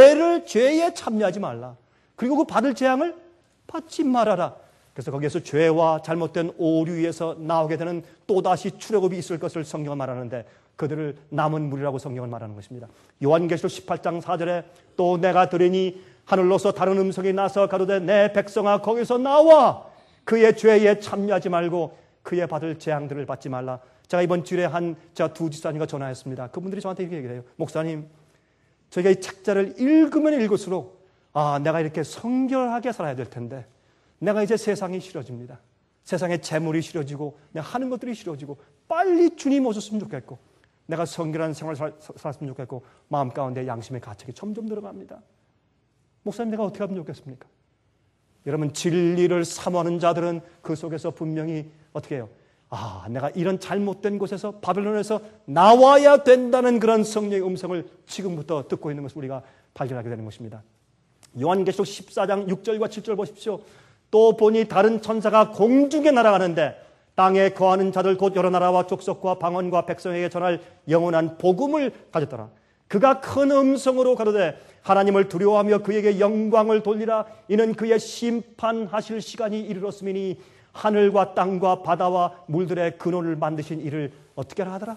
죄에 참여하지 말라. 그리고 그 받을 재앙을 받지 말아라. 그래서 거기에서 죄와 잘못된 오류에서 나오게 되는 또다시 출애굽이 있을 것을 성경은 말하는데, 그들을 남은 무리라고 성경은 말하는 것입니다. 요한계시록 18장 4절에 또 내가 들으니 하늘로서 다른 음성이 나서 가로되 내 백성아 거기서 나와 그의 죄에 참여하지 말고 그의 받을 재앙들을 받지 말라. 제가 이번 주일에 두 집사님과 전화했습니다. 그분들이 저한테 이렇게 얘기해요. 목사님, 저희가 이 책자를 읽으면 읽을수록 내가 이렇게 성결하게 살아야 될 텐데 내가 이제 세상이 싫어집니다. 세상에 재물이 싫어지고 내가 하는 것들이 싫어지고 빨리 주님 오셨으면 좋겠고 내가 성결한 생활을 살았으면 좋겠고 마음 가운데 양심의 가책이 점점 들어갑니다. 목사님, 내가 어떻게 하면 좋겠습니까? 여러분, 진리를 사모하는 자들은 그 속에서 분명히 어떻게 해요? 내가 이런 잘못된 곳에서 바벨론에서 나와야 된다는 그런 성령의 음성을 지금부터 듣고 있는 것을 우리가 발견하게 되는 것입니다. 요한계시록 14장 6절과 7절 보십시오. 또 보니 다른 천사가 공중에 날아가는데 땅에 거하는 자들 곧 여러 나라와 족속과 방언과 백성에게 전할 영원한 복음을 가졌더라. 그가 큰 음성으로 가로되 하나님을 두려워하며 그에게 영광을 돌리라. 이는 그의 심판하실 시간이 이르렀음이니 하늘과 땅과 바다와 물들의 근원을 만드신 이를 어떻게 하더라?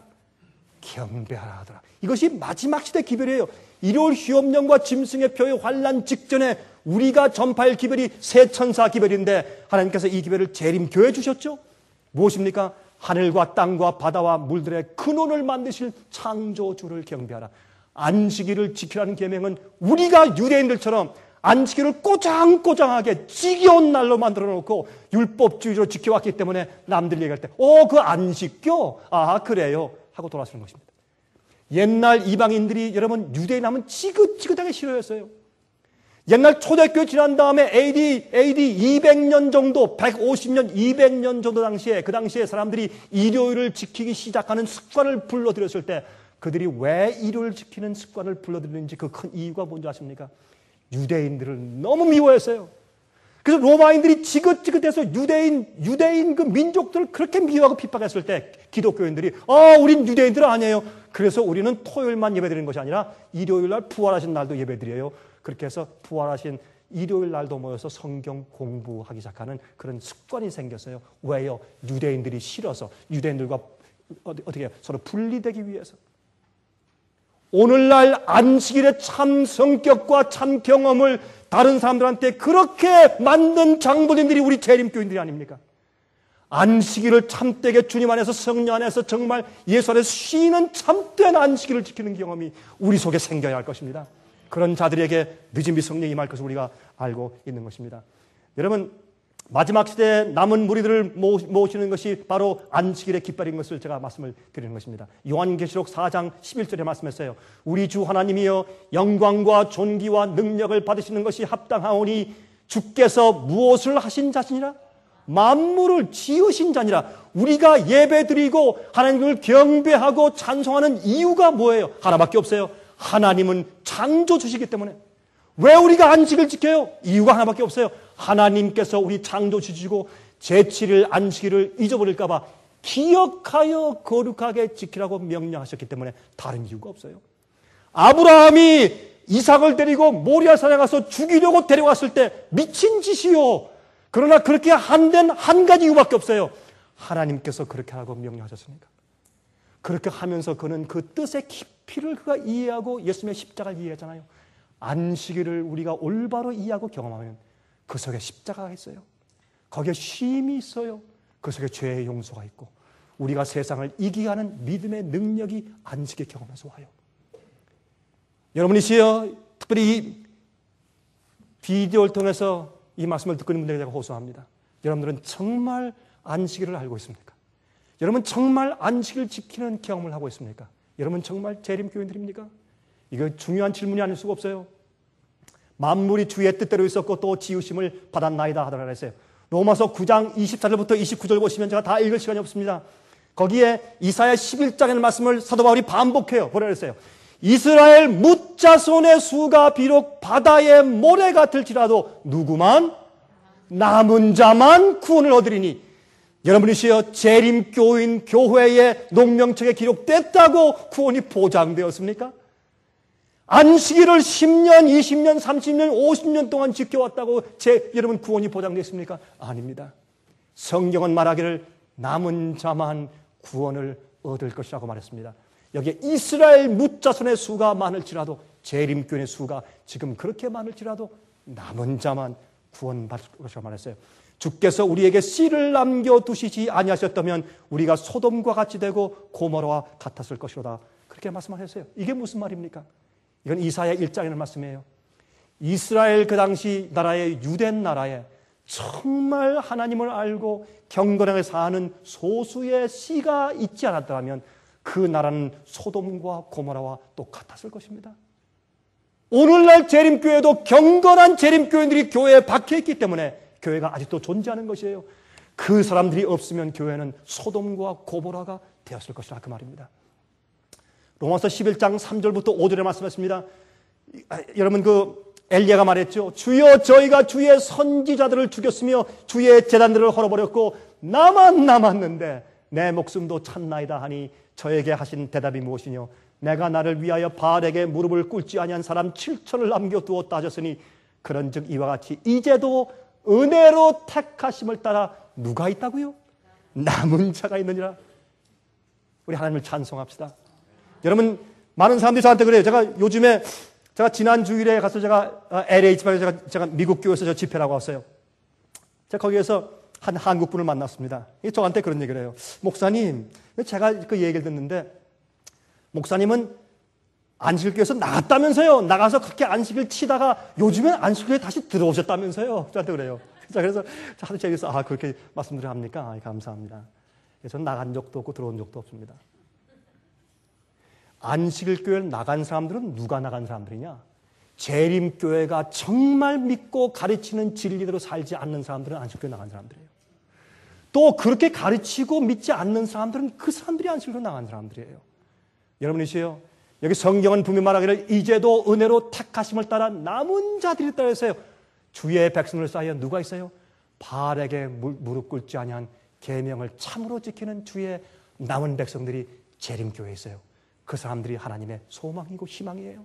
경배하라 하더라. 이것이 마지막 시대 기별이에요. 일요일 휴업령과 짐승의 표의 환난 직전에 우리가 전파할 기별이 세천사 기별인데 하나님께서 이 기별을 재림교회 주셨죠. 무엇입니까? 하늘과 땅과 바다와 물들의 근원을 만드실 창조주를 경배하라. 안식일을 지키라는 계명은 우리가 유대인들처럼 안식일을 꼬장꼬장하게 지겨운 날로 만들어 놓고 율법주의로 지켜왔기 때문에 남들이 얘기할 때 그 안식교? 그래요 하고 돌아서는 것입니다. 옛날 이방인들이 여러분 유대인 하면 지긋지긋하게 싫어했어요. 옛날 초대교회 지난 다음에 AD 200년 정도, 150년, 200년 정도 당시에 그 당시에 사람들이 일요일을 지키기 시작하는 습관을 불러들였을 때 그들이 왜 일요일을 지키는 습관을 불러들였는지 그 큰 이유가 뭔지 아십니까? 유대인들을 너무 미워했어요. 그래서 로마인들이 지긋지긋해서 유대인 그 민족들을 그렇게 미워하고 핍박했을 때 기독교인들이 우린 유대인들 아니에요. 그래서 우리는 토요일만 예배드리는 것이 아니라 일요일 날 부활하신 날도 예배드려요. 그렇게 해서 부활하신 일요일 날도 모여서 성경 공부하기 시작하는 그런 습관이 생겼어요. 왜요? 유대인들이 싫어서, 유대인들과 어떻게 해요? 서로 분리되기 위해서. 오늘날 안식일의 참 성격과 참 경험을 다른 사람들한테 그렇게 만든 장로님들이 우리 재림교인들이 아닙니까? 안식일을 참되게 주님 안에서 성령 안에서 정말 예수 안에서 쉬는 참된 안식일을 지키는 경험이 우리 속에 생겨야 할 것입니다. 그런 자들에게 늦음이 성령이 임할 것을 우리가 알고 있는 것입니다. 여러분, 마지막 시대에 남은 무리들을 모시는 것이 바로 안식일의 깃발인 것을 제가 말씀을 드리는 것입니다. 요한계시록 4장 11절에 말씀했어요. 우리 주 하나님이여 영광과 존귀와 능력을 받으시는 것이 합당하오니 주께서 무엇을 하신 자시니라? 만물을 지으신 자니라. 우리가 예배드리고 하나님을 경배하고 찬송하는 이유가 뭐예요? 하나밖에 없어요. 하나님은 창조주시기 때문에. 왜 우리가 안식을 지켜요? 이유가 하나밖에 없어요. 하나님께서 우리 창조주시고 제7일 안식일을 잊어버릴까 봐 기억하여 거룩하게 지키라고 명령하셨기 때문에 다른 이유가 없어요. 아브라함이 이삭을 데리고 모리아산에 가서 죽이려고 데려갔을 때 미친 짓이요. 그러나 그렇게 한된 한 가지 이유밖에 없어요. 하나님께서 그렇게 하라고 명령하셨으니까. 그렇게 하면서 그는 그 뜻의 깊이를 그가 이해하고 예수님의 십자가를 이해하잖아요. 안식일을 우리가 올바로 이해하고 경험하면 그 속에 십자가가 있어요. 거기에 쉼이 있어요. 그 속에 죄의 용서가 있고 우리가 세상을 이기게 하는 믿음의 능력이 안식의 경험에서 와요. 여러분이시여 특별히 이 비디오를 통해서 이 말씀을 듣고 있는 분들에게 제가 호소합니다. 여러분들은 정말 안식일을 알고 있습니까? 여러분 정말 안식을 지키는 경험을 하고 있습니까? 여러분 정말 재림교인들입니까? 이거 중요한 질문이 아닐 수가 없어요. 만물이 주의 뜻대로 있었고 또 지으심을 받았나이다 하더라 그랬어요. 로마서 9장 24절부터 29절 보시면 제가 다 읽을 시간이 없습니다. 거기에 이사야 11장의 말씀을 사도 바울이 반복해요. 뭐라 그랬어요? 이스라엘 뭇자손의 수가 비록 바다의 모래 같을지라도 누구만 남은 자만 구원을 얻으리니. 여러분이시여 재림교인 교회의 농명책에 기록됐다고 구원이 보장되었습니까? 안식일을 10년, 20년, 30년, 50년 동안 지켜왔다고 여러분 구원이 보장됐습니까? 아닙니다. 성경은 말하기를 남은 자만 구원을 얻을 것이라고 말했습니다. 여기에 이스라엘 뭇자손의 수가 많을지라도 재림교인의 수가 지금 그렇게 많을지라도 남은 자만 구원받을 것이라고 말했어요. 주께서 우리에게 씨를 남겨두시지 아니하셨다면 우리가 소돔과 같이 되고 고모라와 같았을 것이로다. 그렇게 말씀하셨어요. 이게 무슨 말입니까? 이건 이사야 1장의 말씀이에요. 이스라엘 그 당시 나라의 유대인 나라에 정말 하나님을 알고 경건하게 사는 소수의 씨가 있지 않았다면 그 나라는 소돔과 고모라와 똑같았을 것입니다. 오늘날 재림교회도 경건한 재림교인들이 교회에 박혀있기 때문에 교회가 아직도 존재하는 것이에요. 그 사람들이 없으면 교회는 소돔과 고모라가 되었을 것이라 그 말입니다. 로마서 11장 3절부터 5절에 말씀했습니다. 여러분 그 엘리야가 말했죠. 주여 저희가 주의 선지자들을 죽였으며 주의 제단들을 헐어버렸고 나만 남았는데 내 목숨도 찾나이다 하니 저에게 하신 대답이 무엇이뇨? 내가 나를 위하여 바알에게 무릎을 꿇지 아니한 사람 7천을 남겨두었다 하셨으니 그런즉 이와 같이 이제도 은혜로 택하심을 따라 누가 있다고요? 남은 자가 있느니라. 우리 하나님을 찬송합시다. 여러분 많은 사람들이 저한테 그래요. 제가 지난 주일에 가서 제가 LA 지방에 제가 미국 교회에서 저 집회라고 왔어요. 제가 거기에서 한 한국 분을 만났습니다. 저한테 그런 얘기를 해요. 목사님, 제가 그 얘기를 듣는데 목사님은 안식일교회에서 나갔다면서요. 나가서 그렇게 안식일 치다가 요즘엔 안식일에 다시 들어오셨다면서요. 저한테 그래요. 그래서 하도 제가 그렇게 말씀드려 합니까? 감사합니다. 저는 나간 적도 없고 들어온 적도 없습니다. 안식일교회를 나간 사람들은 누가 나간 사람들이냐? 재림교회가 정말 믿고 가르치는 진리대로 살지 않는 사람들은 안식일교회 나간 사람들이에요. 또 그렇게 가르치고 믿지 않는 사람들은 그 사람들이 안식일교회 나간 사람들이에요. 여러분이시여, 여기 성경은 분명히 말하기를 이제도 은혜로 택하심을 따라 남은 자들이 있다 했어요. 주의 백성을 쌓여 누가 있어요? 바알에게 무릎 꿇지 아니한 계명을 참으로 지키는 주의 남은 백성들이 재림교회에 있어요. 그 사람들이 하나님의 소망이고 희망이에요.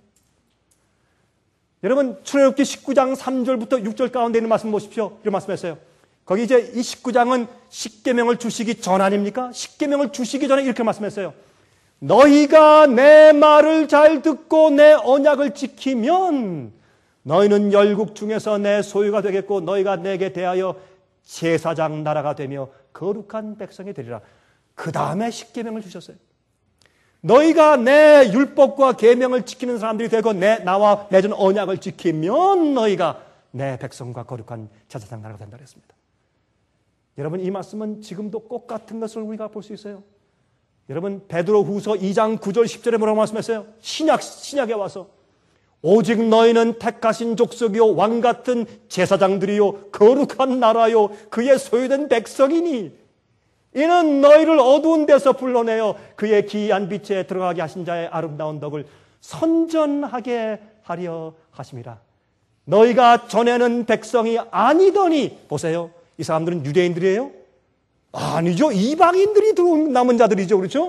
여러분 출애굽기 19장 3절부터 6절 가운데 있는 말씀 보십시오. 이런 말씀했어요. 거기 이제 이 19장은 십계명을 주시기 전 아닙니까? 십계명을 주시기 전에 이렇게 말씀했어요. 너희가 내 말을 잘 듣고 내 언약을 지키면 너희는 열국 중에서 내 소유가 되겠고 너희가 내게 대하여 제사장 나라가 되며 거룩한 백성이 되리라. 그 다음에 십계명을 주셨어요. 너희가 내 율법과 계명을 지키는 사람들이 되고 나와 맺은 언약을 지키면 너희가 내 백성과 거룩한 제사장 나라가 된다 그랬습니다. 여러분, 이 말씀은 지금도 꼭 같은 것을 우리가 볼 수 있어요. 여러분, 베드로후서 2장 9절 10절에 뭐라고 말씀했어요? 신약에 와서 오직 너희는 택하신 족속이요 왕 같은 제사장들이요 거룩한 나라요 그의 소유된 백성이니 이는 너희를 어두운 데서 불러내어 그의 기이한 빛에 들어가게 하신 자의 아름다운 덕을 선전하게 하려 하심이라. 너희가 전에는 백성이 아니더니, 보세요, 이 사람들은 유대인들이에요? 아니죠. 이방인들이 들어온 남은 자들이죠. 그렇죠?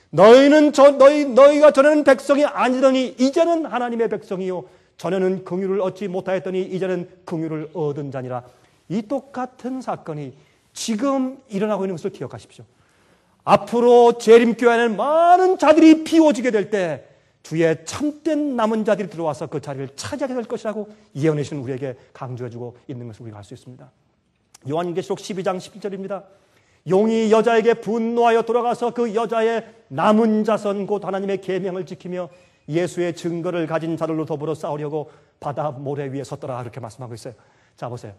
너희가 전에는 백성이 아니더니 이제는 하나님의 백성이요 전에는 긍휼을 얻지 못하였더니 이제는 긍휼을 얻은 자니라. 이 똑같은 사건이 지금 일어나고 있는 것을 기억하십시오. 앞으로 재림교회에는 많은 자들이 비워지게 될 때 주의 참된 남은 자들이 들어와서 그 자리를 차지하게 될 것이라고 예언해 주신 우리에게 강조해주고 있는 것을 우리가 알 수 있습니다. 요한계시록 12장 11절입니다. 용이 여자에게 분노하여 돌아가서 그 여자의 남은 자손 곧 하나님의 계명을 지키며 예수의 증거를 가진 자들로 더불어 싸우려고 바다 모래 위에 섰더라. 그렇게 말씀하고 있어요. 자, 보세요.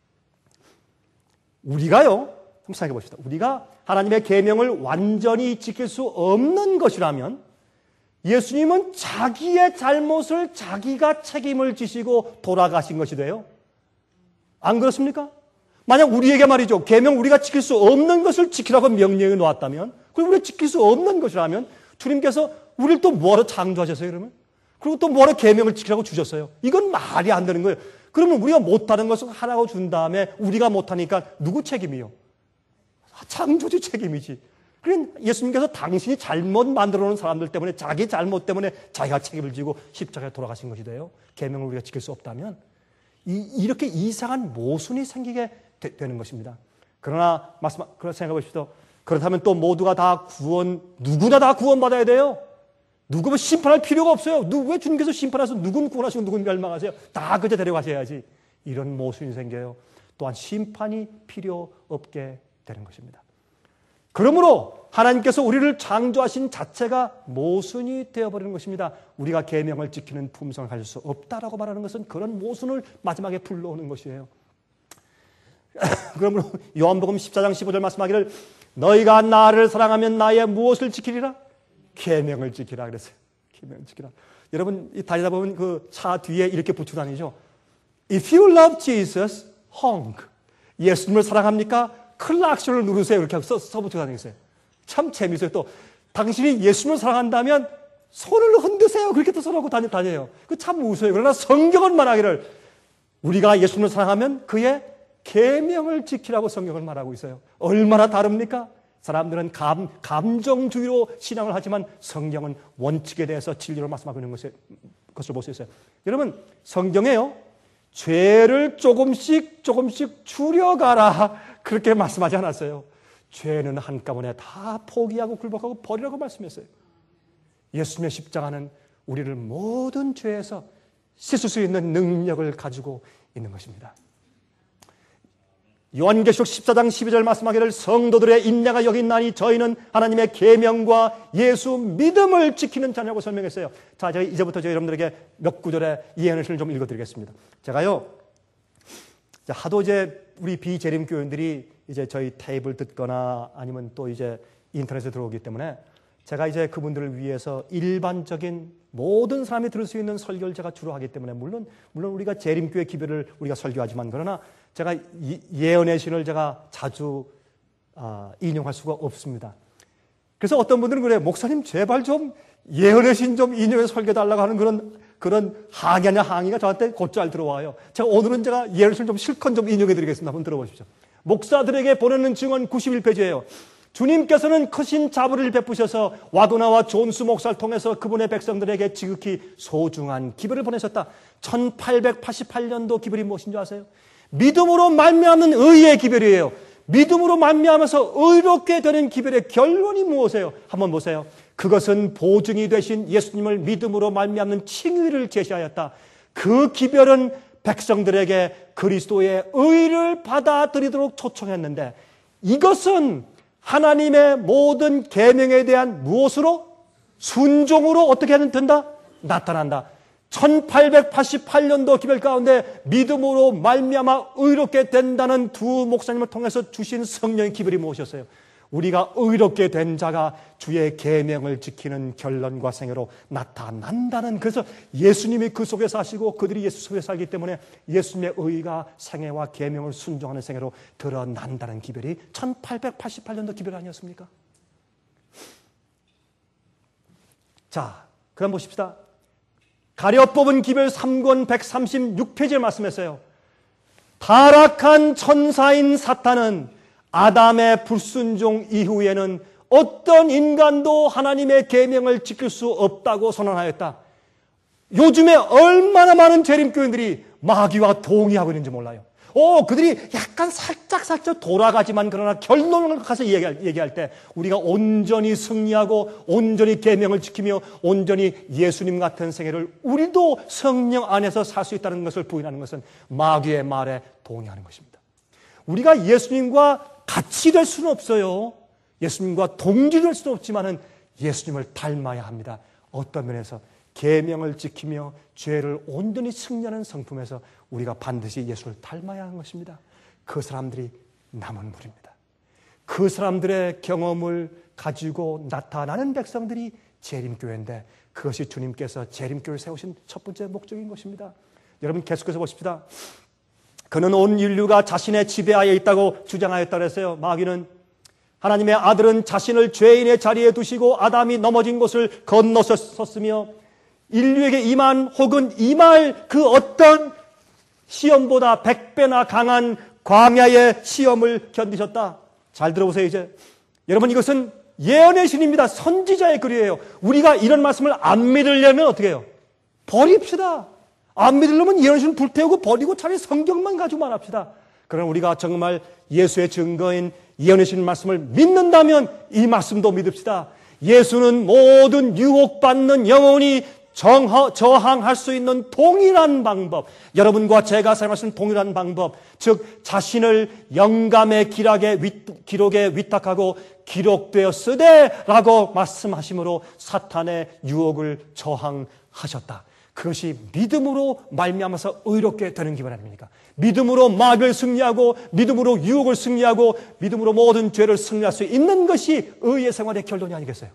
우리가요, 한번 생각해 봅시다. 우리가 하나님의 계명을 완전히 지킬 수 없는 것이라면 예수님은 자기의 잘못을 자기가 책임을 지시고 돌아가신 것이 돼요. 안 그렇습니까? 만약 우리에게 말이죠, 계명 우리가 지킬 수 없는 것을 지키라고 명령해 놓았다면, 그리고 우리가 지킬 수 없는 것이라면 주님께서 우리를 또 뭐하러 창조하셨어요, 그러면? 그리고 또 뭐하러 계명을 지키라고 주셨어요? 이건 말이 안 되는 거예요. 그러면 우리가 못하는 것을 하라고 준 다음에 우리가 못하니까 누구 책임이요? 창조주 책임이지. 그러니까 예수님께서 당신이 잘못 만들어 놓은 사람들 때문에 자기 잘못 때문에 자기가 책임을 지고 십자가에 돌아가신 것이 돼요. 계명을 우리가 지킬 수 없다면 이렇게 이상한 모순이 생기게 되는 것입니다. 그러나 생각해 보십시오. 그렇다면 또 모두가 다 누구나 다 구원받아야 돼요. 누구면 심판할 필요가 없어요. 왜 주님께서 심판하셔서 누군 구원하시고 누군 멸망하세요? 다 그저 데려가셔야지. 이런 모순이 생겨요. 또한 심판이 필요 없게 되는 것입니다. 그러므로 하나님께서 우리를 창조하신 자체가 모순이 되어버리는 것입니다. 우리가 계명을 지키는 품성을 가질 수 없다라고 말하는 것은 그런 모순을 마지막에 불러오는 것이에요. 그러므로 요한복음 14장 15절 말씀하기를 너희가 나를 사랑하면 나의 무엇을 지키리라? 계명을 지키라 그랬어요. 계명을 지키라. 여러분 다니다 보면 그 차 뒤에 이렇게 붙이고 다니죠. If you love Jesus, honk. 예수님을 사랑합니까? 클락션을 누르세요. 이렇게 써붙이고 다니겠어요. 참 재밌어요. 또 당신이 예수님을 사랑한다면 손을 흔드세요. 그렇게 또 손하고 다녀요. 그 참 웃어요. 그러나 성경은 말하기를 우리가 예수님을 사랑하면 그의 계명을 지키라고 성경을 말하고 있어요. 얼마나 다릅니까? 사람들은 감정주의로 신앙을 하지만 성경은 원칙에 대해서 진리로 말씀하고 있는 것을 볼 수 있어요. 여러분, 성경에요, 죄를 조금씩 줄여가라 그렇게 말씀하지 않았어요. 죄는 한꺼번에 다 포기하고 굴복하고 버리라고 말씀했어요. 예수님의 십자가는 우리를 모든 죄에서 씻을 수 있는 능력을 가지고 있는 것입니다. 요한계시록 14장 12절 말씀하기를 성도들의 인내가 여기 있나니 저희는 하나님의 계명과 예수 믿음을 지키는 자냐고 설명했어요. 자, 이제부터 여러분들에게 몇 구절의 예언을 좀 읽어드리겠습니다. 제가요, 하도 우리 비재림 교인들이 저희 테이블 듣거나 아니면 또 인터넷에 들어오기 때문에 제가 그분들을 위해서 일반적인 모든 사람이 들을 수 있는 설교를 제가 주로 하기 때문에 물론 우리가 재림교회 기별을 우리가 설교하지만 그러나 제가 예언의 신을 제가 자주 인용할 수가 없습니다. 그래서 어떤 분들은 그래요. 목사님 제발 좀 예언의 신 좀 인용해서 설교해달라고 하는 그런 항의가 저한테 곧잘 들어와요. 오늘은 제가 예언의 신을 좀 실컷 좀 인용해드리겠습니다. 한번 들어보십시오. 목사들에게 보내는 증언 91페이지예요. 주님께서는 크신 자비를 베푸셔서 와도나와 존스 목사를 통해서 그분의 백성들에게 지극히 소중한 기별을 보내셨다. 1888년도 기별이 무엇인 줄 아세요? 믿음으로 말미암는 의의 기별이에요. 믿음으로 말미암아서 의롭게 되는 기별의 결론이 무엇이에요? 한번 보세요. 그것은 보증이 되신 예수님을 믿음으로 말미암는 칭의를 제시하였다. 그 기별은 백성들에게 그리스도의 의를 받아들이도록 초청했는데 이것은 하나님의 모든 계명에 대한 무엇으로? 순종으로 어떻게 된다? 나타난다. 1888년도 기별 가운데 믿음으로 말미암아 의롭게 된다는 두 목사님을 통해서 주신 성령의 기별이 무엇이었어요? 우리가 의롭게 된 자가 주의 계명을 지키는 결론과 생애로 나타난다는, 그래서 예수님이 그 속에 사시고 그들이 예수 속에 살기 때문에 예수님의 의가 생애와 계명을 순종하는 생애로 드러난다는 기별이 1888년도 기별 아니었습니까? 자, 그럼 보십시다. 가려 뽑은 기별 3권 136페이지를 말씀했어요. 타락한 천사인 사탄은 아담의 불순종 이후에는 어떤 인간도 하나님의 계명을 지킬 수 없다고 선언하였다. 요즘에 얼마나 많은 재림교인들이 마귀와 동의하고 있는지 몰라요. 그들이 약간 살짝 돌아가지만 그러나 결론을 가서 얘기할 때 우리가 온전히 승리하고 온전히 계명을 지키며 온전히 예수님 같은 생애를 우리도 성령 안에서 살 수 있다는 것을 부인하는 것은 마귀의 말에 동의하는 것입니다. 우리가 예수님과 같이 될 수는 없어요. 예수님과 동질될 수는 없지만은 예수님을 닮아야 합니다. 어떤 면에서 계명을 지키며 죄를 온전히 승리하는 성품에서 우리가 반드시 예수를 닮아야 하는 것입니다. 그 사람들이 남은 무리입니다. 그 사람들의 경험을 가지고 나타나는 백성들이 재림교회인데 그것이 주님께서 재림교회를 세우신 첫 번째 목적인 것입니다. 여러분 계속해서 보십시다. 그는 온 인류가 자신의 지배하에 있다고 주장하였다고 했어요. 마귀는 하나님의 아들은 자신을 죄인의 자리에 두시고 아담이 넘어진 곳을 건너섰으며 인류에게 임한 혹은 임할 그 어떤 시험보다 100배나 강한 광야의 시험을 견디셨다. 잘 들어보세요. 이제 여러분, 이것은 예언의 신입니다. 선지자의 글이에요. 우리가 이런 말씀을 안 믿으려면 어떻게 해요? 버립시다. 안 믿으려면 예언의 신을 불태우고 버리고 차라리 성경만 가지고 말합시다. 그러나 우리가 정말 예수의 증거인 예언의 신 말씀을 믿는다면 이 말씀도 믿읍시다. 예수는 모든 유혹받는 영혼이 저항할 수 있는 동일한 방법, 여러분과 제가 사용하시는 동일한 방법, 즉 자신을 영감의 기록에 위탁하고 기록되었으되라고 말씀하심으로 사탄의 유혹을 저항하셨다. 그것이 믿음으로 말미암아서 의롭게 되는 기분 아닙니까? 믿음으로 마귀를 승리하고 믿음으로 유혹을 승리하고 믿음으로 모든 죄를 승리할 수 있는 것이 의의 생활의 결론이 아니겠어요?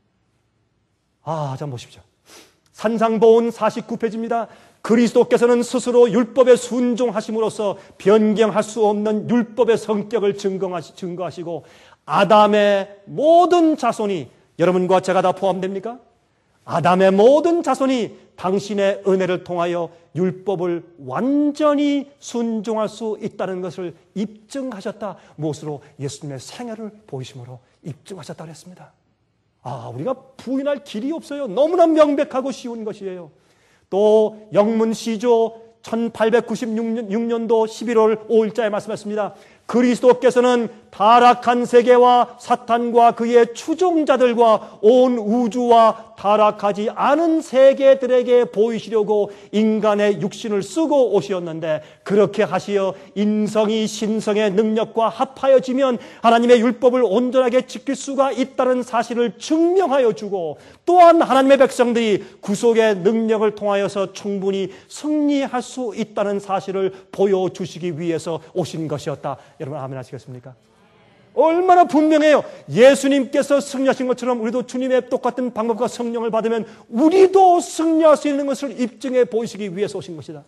좀 보십시오. 산상보훈 49페이지입니다. 그리스도께서는 스스로 율법에 순종하심으로써 변경할 수 없는 율법의 성격을 증거하시고 아담의 모든 자손이, 여러분과 제가 다 포함됩니까? 아담의 모든 자손이 당신의 은혜를 통하여 율법을 완전히 순종할 수 있다는 것을 입증하셨다. 무엇으로? 예수님의 생애를 보이심으로 입증하셨다고 했습니다. 우리가 부인할 길이 없어요. 너무나 명백하고 쉬운 것이에요. 또 영문시조 1896년도 11월 5일자에 말씀했습니다. 그리스도께서는 타락한 세계와 사탄과 그의 추종자들과 온 우주와 타락하지 않은 세계들에게 보이시려고 인간의 육신을 쓰고 오셨는데, 그렇게 하시어 인성이 신성의 능력과 합하여지면 하나님의 율법을 온전하게 지킬 수가 있다는 사실을 증명하여 주고, 또한 하나님의 백성들이 구속의 능력을 통하여서 충분히 승리할 수 있다는 사실을 보여주시기 위해서 오신 것이었다. 여러분 아멘 하시겠습니까? 얼마나 분명해요. 예수님께서 승리하신 것처럼 우리도 주님의 똑같은 방법과 성령을 받으면 우리도 승리할 수 있는 것을 입증해 보이시기 위해서 오신 것이다.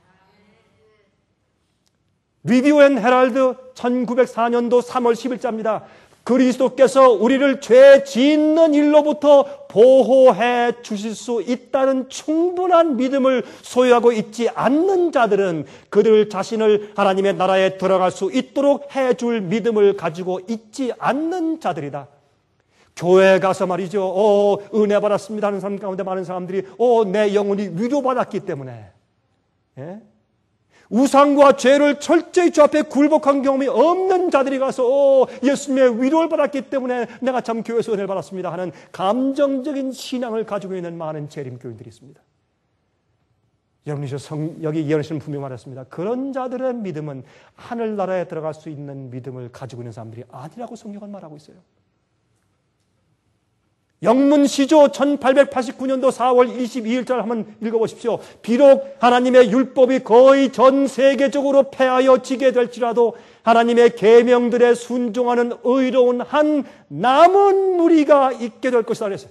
리뷰 앤 헤럴드 1904년도 3월 10일자입니다. 그리스도께서 우리를 죄 짓는 일로부터 보호해 주실 수 있다는 충분한 믿음을 소유하고 있지 않는 자들은 그들 자신을 하나님의 나라에 들어갈 수 있도록 해줄 믿음을 가지고 있지 않는 자들이다. 교회에 가서 말이죠. 은혜 받았습니다 하는 사람 가운데 많은 사람들이 내 영혼이 위로받았기 때문에, 우상과 죄를 철저히 주 앞에 굴복한 경험이 없는 자들이 가서 예수님의 위로를 받았기 때문에 내가 참 교회에서 은혜를 받았습니다 하는 감정적인 신앙을 가지고 있는 많은 재림교인들이 있습니다. 여러분이 여기 예언하시는 분명히 말했습니다. 그런 자들의 믿음은 하늘나라에 들어갈 수 있는 믿음을 가지고 있는 사람들이 아니라고 성경은 말하고 있어요. 영문시조 1889년도 4월 22일자를 한번 읽어보십시오. 비록 하나님의 율법이 거의 전 세계적으로 폐하여 지게 될지라도 하나님의 계명들에 순종하는 의로운 한 남은 무리가 있게 될 것이다 그랬어요.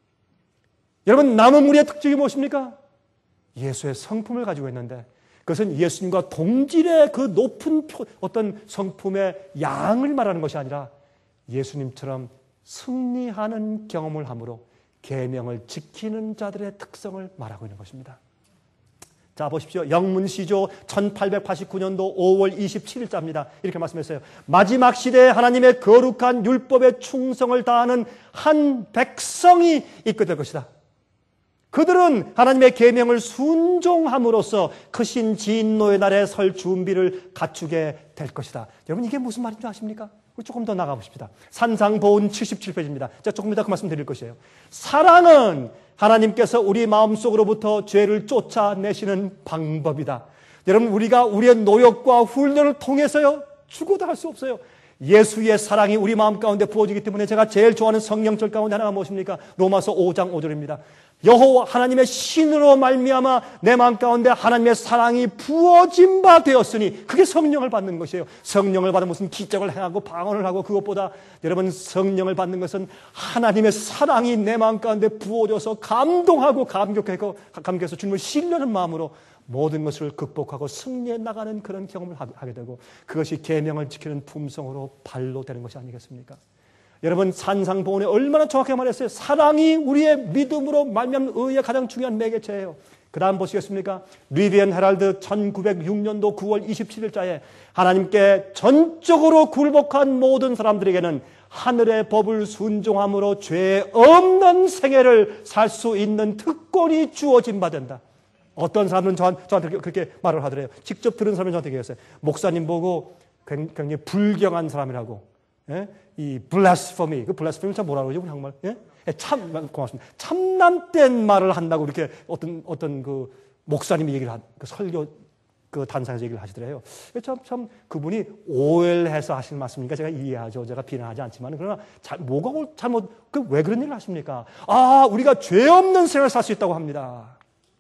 여러분, 남은 무리의 특징이 무엇입니까? 예수의 성품을 가지고 있는데 그것은 예수님과 동질의 그 높은 어떤 성품의 양을 말하는 것이 아니라 예수님처럼 승리하는 경험을 함으로 계명을 지키는 자들의 특성을 말하고 있는 것입니다. 자, 보십시오. 영문시조 1889년도 5월 27일자입니다. 이렇게 말씀했어요. 마지막 시대에 하나님의 거룩한 율법에 충성을 다하는 한 백성이 있게 될 것이다. 그들은 하나님의 계명을 순종함으로써 크신 진노의 날에 설 준비를 갖추게 될 것이다. 여러분, 이게 무슨 말인지 아십니까? 조금 더 나가보십시다. 산상보훈 77페이지입니다. 제가 조금 이따 그 말씀 드릴 것이에요. 사랑은 하나님께서 우리 마음속으로부터 죄를 쫓아내시는 방법이다. 여러분, 우리가 우리의 노력과 훈련을 통해서요, 죽어도 할 수 없어요. 예수의 사랑이 우리 마음 가운데 부어지기 때문에 제가 제일 좋아하는 성령절 가운데 하나가 무엇입니까? 로마서 5장 5절입니다. 여호와 하나님의 신으로 말미암아 내 마음 가운데 하나님의 사랑이 부어진 바 되었으니 그게 성령을 받는 것이에요. 성령을 받으면 무슨 기적을 행하고 방언을 하고 그것보다 여러분 성령을 받는 것은 하나님의 사랑이 내 마음 가운데 부어져서 감동하고 감격해서 주님을 신뢰하는 마음으로 모든 것을 극복하고 승리해 나가는 그런 경험을 하게 되고 그것이 계명을 지키는 품성으로 발로 되는 것이 아니겠습니까? 여러분, 산상보훈에 얼마나 정확하게 말했어요. 사랑이 우리의 믿음으로 말미암는 의의 가장 중요한 매개체예요. 그 다음 보시겠습니까? 리비언 헤럴드 1906년도 9월 27일자에 하나님께 전적으로 굴복한 모든 사람들에게는 하늘의 법을 순종함으로 죄 없는 생애를 살 수 있는 특권이 주어진 바 된다. 어떤 사람들은 저한테 그렇게 말을 하더래요. 직접 들은 사람이 저한테 얘기했어요. 목사님 보고 굉장히 불경한 사람이라고. 예? 이 블라스퍼미, 그 블라스퍼미 참 뭐라고 그러죠, 정말? 예? 참 고맙습니다. 참남된 말을 한다고 이렇게 어떤 그 목사님이 얘기를 그 설교 그 단상에서 얘기를 하시더래요. 참 그분이 오해를 해서 하시는 말씀이니까 제가 이해하죠. 제가 비난하지 않지만 그러나 뭐가 잘못 왜 그런 일을 하십니까? 우리가 죄 없는 생을 살 수 있다고 합니다.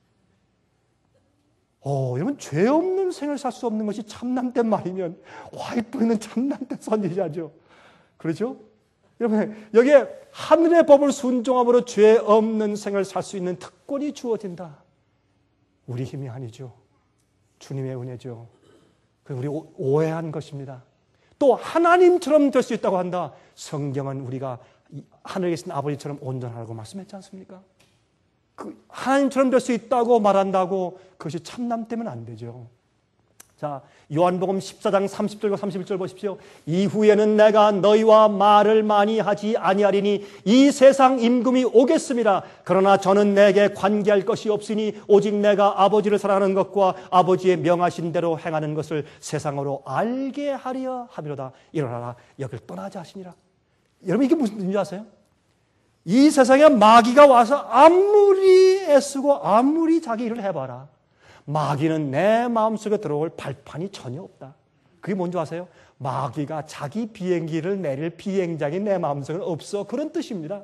여러분, 죄 없는 생을 살 수 없는 것이 참남된 말이면 화이트보이는 참남된 선지자죠. 그렇죠? 여러분, 여기에 하늘의 법을 순종함으로 죄 없는 생을 살 수 있는 특권이 주어진다. 우리 힘이 아니죠. 주님의 은혜죠. 우리 오해한 것입니다. 또 하나님처럼 될 수 있다고 한다. 성경은 우리가 하늘에 계신 아버지처럼 온전하라고 말씀했지 않습니까? 하나님처럼 될 수 있다고 말한다고 그것이 참남되면 안 되죠. 자, 요한복음 14장 30절과 31절 보십시오. 이후에는 내가 너희와 말을 많이 하지 아니하리니 이 세상 임금이 오겠습니다. 그러나 저는 내게 관계할 것이 없으니 오직 내가 아버지를 사랑하는 것과 아버지의 명하신 대로 행하는 것을 세상으로 알게 하려 함이로다. 일어나라, 여길 떠나자 하시니라. 여러분, 이게 무슨 뜻인지 아세요? 이 세상에 마귀가 와서 아무리 애쓰고 아무리 자기 일을 해봐라. 마귀는 내 마음속에 들어올 발판이 전혀 없다. 그게 뭔지 아세요? 마귀가 자기 비행기를 내릴 비행장이 내 마음속에 없어. 그런 뜻입니다.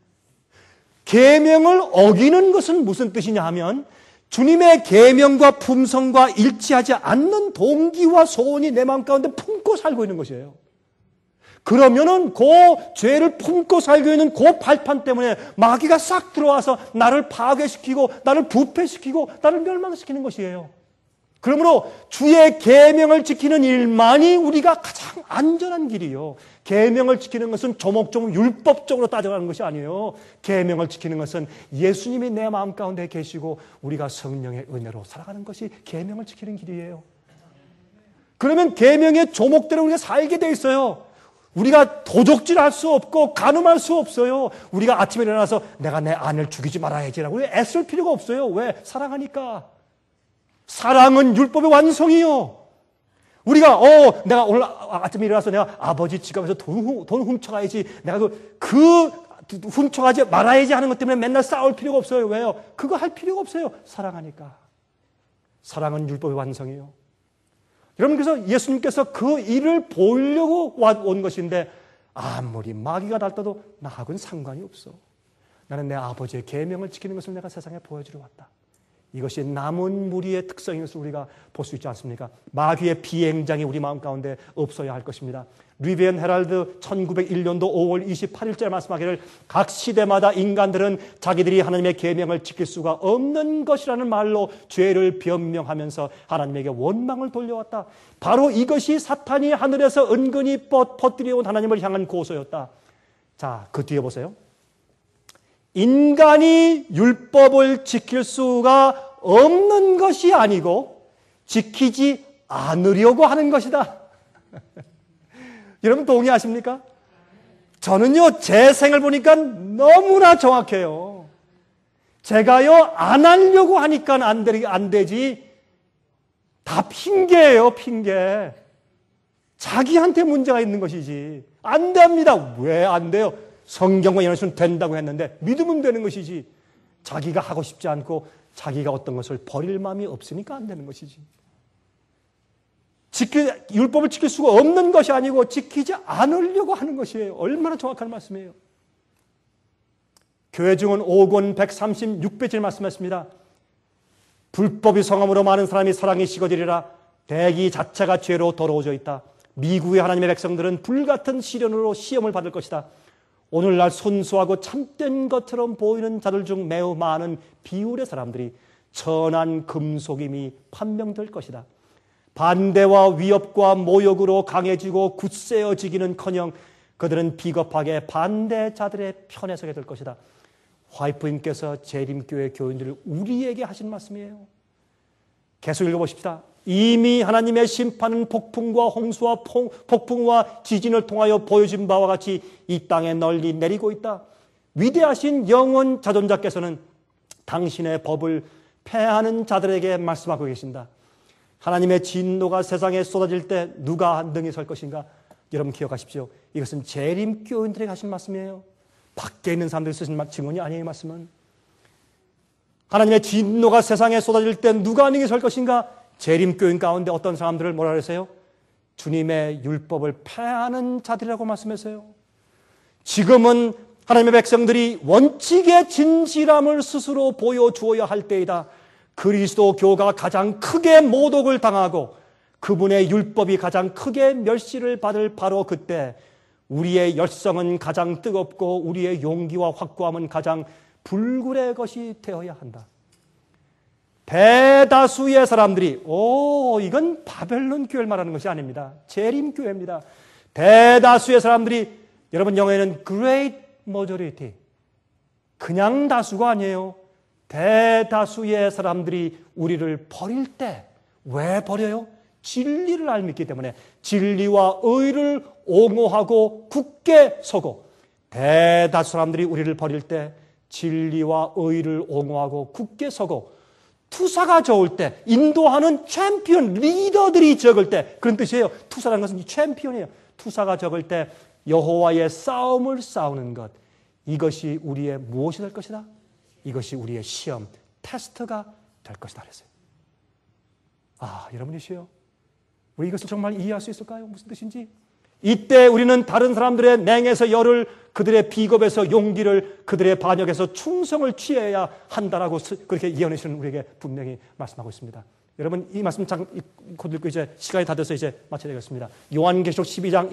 계명을 어기는 것은 무슨 뜻이냐 하면 주님의 계명과 품성과 일치하지 않는 동기와 소원이 내 마음 가운데 품고 살고 있는 것이에요. 그러면은 그 죄를 품고 살고 있는 그 발판 때문에 마귀가 싹 들어와서 나를 파괴시키고 나를 부패시키고 나를 멸망시키는 것이에요. 그러므로 주의 계명을 지키는 일만이 우리가 가장 안전한 길이요. 계명을 지키는 것은 조목조목 율법적으로 따져가는 것이 아니에요. 계명을 지키는 것은 예수님이 내 마음 가운데 계시고 우리가 성령의 은혜로 살아가는 것이 계명을 지키는 길이에요. 그러면 계명의 조목대로 우리가 살게 돼 있어요. 우리가 도적질할 수 없고 간음할 수 없어요. 우리가 아침에 일어나서 내가 내 아내를 죽이지 말아야지라고 애쓸 필요가 없어요. 왜? 사랑하니까. 사랑은 율법의 완성이요. 우리가 내가 오늘 아침에 일어나서 내가 아버지 지갑에서 돈 훔쳐가야지, 내가 그 훔쳐가지 말아야지 하는 것 때문에 맨날 싸울 필요가 없어요. 왜요? 그거 할 필요가 없어요. 사랑하니까. 사랑은 율법의 완성이에요. 여러분, 그래서 예수님께서 그 일을 보이려고 온 것인데 아무리 마귀가 날떠도 나하고는 상관이 없어. 나는 내 아버지의 계명을 지키는 것을 내가 세상에 보여주러 왔다. 이것이 남은 무리의 특성인 것을 우리가 볼 수 있지 않습니까? 마귀의 비행장이 우리 마음 가운데 없어야 할 것입니다. 리비언 헤럴드 1901년도 5월 28일째 말씀하기를, 각 시대마다 인간들은 자기들이 하나님의 계명을 지킬 수가 없는 것이라는 말로 죄를 변명하면서 하나님에게 원망을 돌려왔다. 바로 이것이 사탄이 하늘에서 은근히 퍼뜨려온 하나님을 향한 고소였다. 자, 그 뒤에 보세요. 인간이 율법을 지킬 수가 없는 것이 아니고 지키지 않으려고 하는 것이다. 여러분 동의하십니까? 저는요, 제 생을 보니까 너무나 정확해요. 제가요, 안 하려고 하니까 안 되지. 다 핑계예요, 핑계. 자기한테 문제가 있는 것이지. 안 됩니다. 왜 안 돼요? 성경과 연수는 된다고 했는데 믿으면 되는 것이지. 자기가 하고 싶지 않고 자기가 어떤 것을 버릴 마음이 없으니까 안 되는 것이지. 율법을 지킬 수가 없는 것이 아니고 지키지 않으려고 하는 것이에요. 얼마나 정확한 말씀이에요. 교회 증언 5권 136페이지를 말씀했습니다. 불법이 성함으로 많은 사람이 사랑이 식어지리라. 대기 자체가 죄로 더러워져 있다. 미국의 하나님의 백성들은 불같은 시련으로 시험을 받을 것이다. 오늘날 순수하고 참된 것처럼 보이는 자들 중 매우 많은 비율의 사람들이 천한 금속임이 판명될 것이다. 반대와 위협과 모욕으로 강해지고 굳세어지기는커녕 그들은 비겁하게 반대자들의 편에 서게 될 것이다. 화이프님께서 재림교회 교인들을 우리에게 하신 말씀이에요. 계속 읽어보십시다. 이미 하나님의 심판은 폭풍과 홍수와 폭풍과 지진을 통하여 보여진 바와 같이 이 땅에 널리 내리고 있다. 위대하신 영원 자존자께서는 당신의 법을 폐하는 자들에게 말씀하고 계신다. 하나님의 진노가 세상에 쏟아질 때 누가 능히 설 것인가? 여러분 기억하십시오. 이것은 재림교인들에게 하신 말씀이에요. 밖에 있는 사람들이 쓰신 증언이 아니에요. 말씀은 하나님의 진노가 세상에 쏟아질 때 누가 능히 설 것인가? 재림교인 가운데 어떤 사람들을 뭐라 그랬어요? 주님의 율법을 폐하는 자들이라고 말씀했어요. 지금은 하나님의 백성들이 원칙의 진실함을 스스로 보여주어야 할 때이다. 그리스도 교가 가장 크게 모독을 당하고 그분의 율법이 가장 크게 멸시를 받을 바로 그때 우리의 열성은 가장 뜨겁고 우리의 용기와 확고함은 가장 불굴의 것이 되어야 한다. 대다수의 사람들이 이건 바벨론 교회를 말하는 것이 아닙니다. 재림교회입니다. 대다수의 사람들이, 여러분 영어에는 great majority, 그냥 다수가 아니에요. 대다수의 사람들이 우리를 버릴 때 왜 버려요? 진리를 알기 때문에 진리와 의를 옹호하고 굳게 서고, 대다수 사람들이 우리를 버릴 때 진리와 의를 옹호하고 굳게 서고, 투사가 적을 때 인도하는 챔피언 리더들이 적을 때, 그런 뜻이에요. 투사라는 것은 챔피언이에요. 투사가 적을 때 여호와의 싸움을 싸우는 것, 이것이 우리의 무엇이 될 것이다? 이것이 우리의 시험, 테스트가 될 것이다 그랬어요. 여러분이시요, 우리 이것을 정말 이해할 수 있을까요? 무슨 뜻인지. 이때 우리는 다른 사람들의 냉에서 열을, 그들의 비겁에서 용기를, 그들의 반역에서 충성을 취해야 한다라고 그렇게 예언하시는 우리에게 분명히 말씀하고 있습니다. 여러분 이 말씀 곧 읽고 이제 시간이 다 돼서 이제 마쳐야 되겠습니다. 요한계시록 12장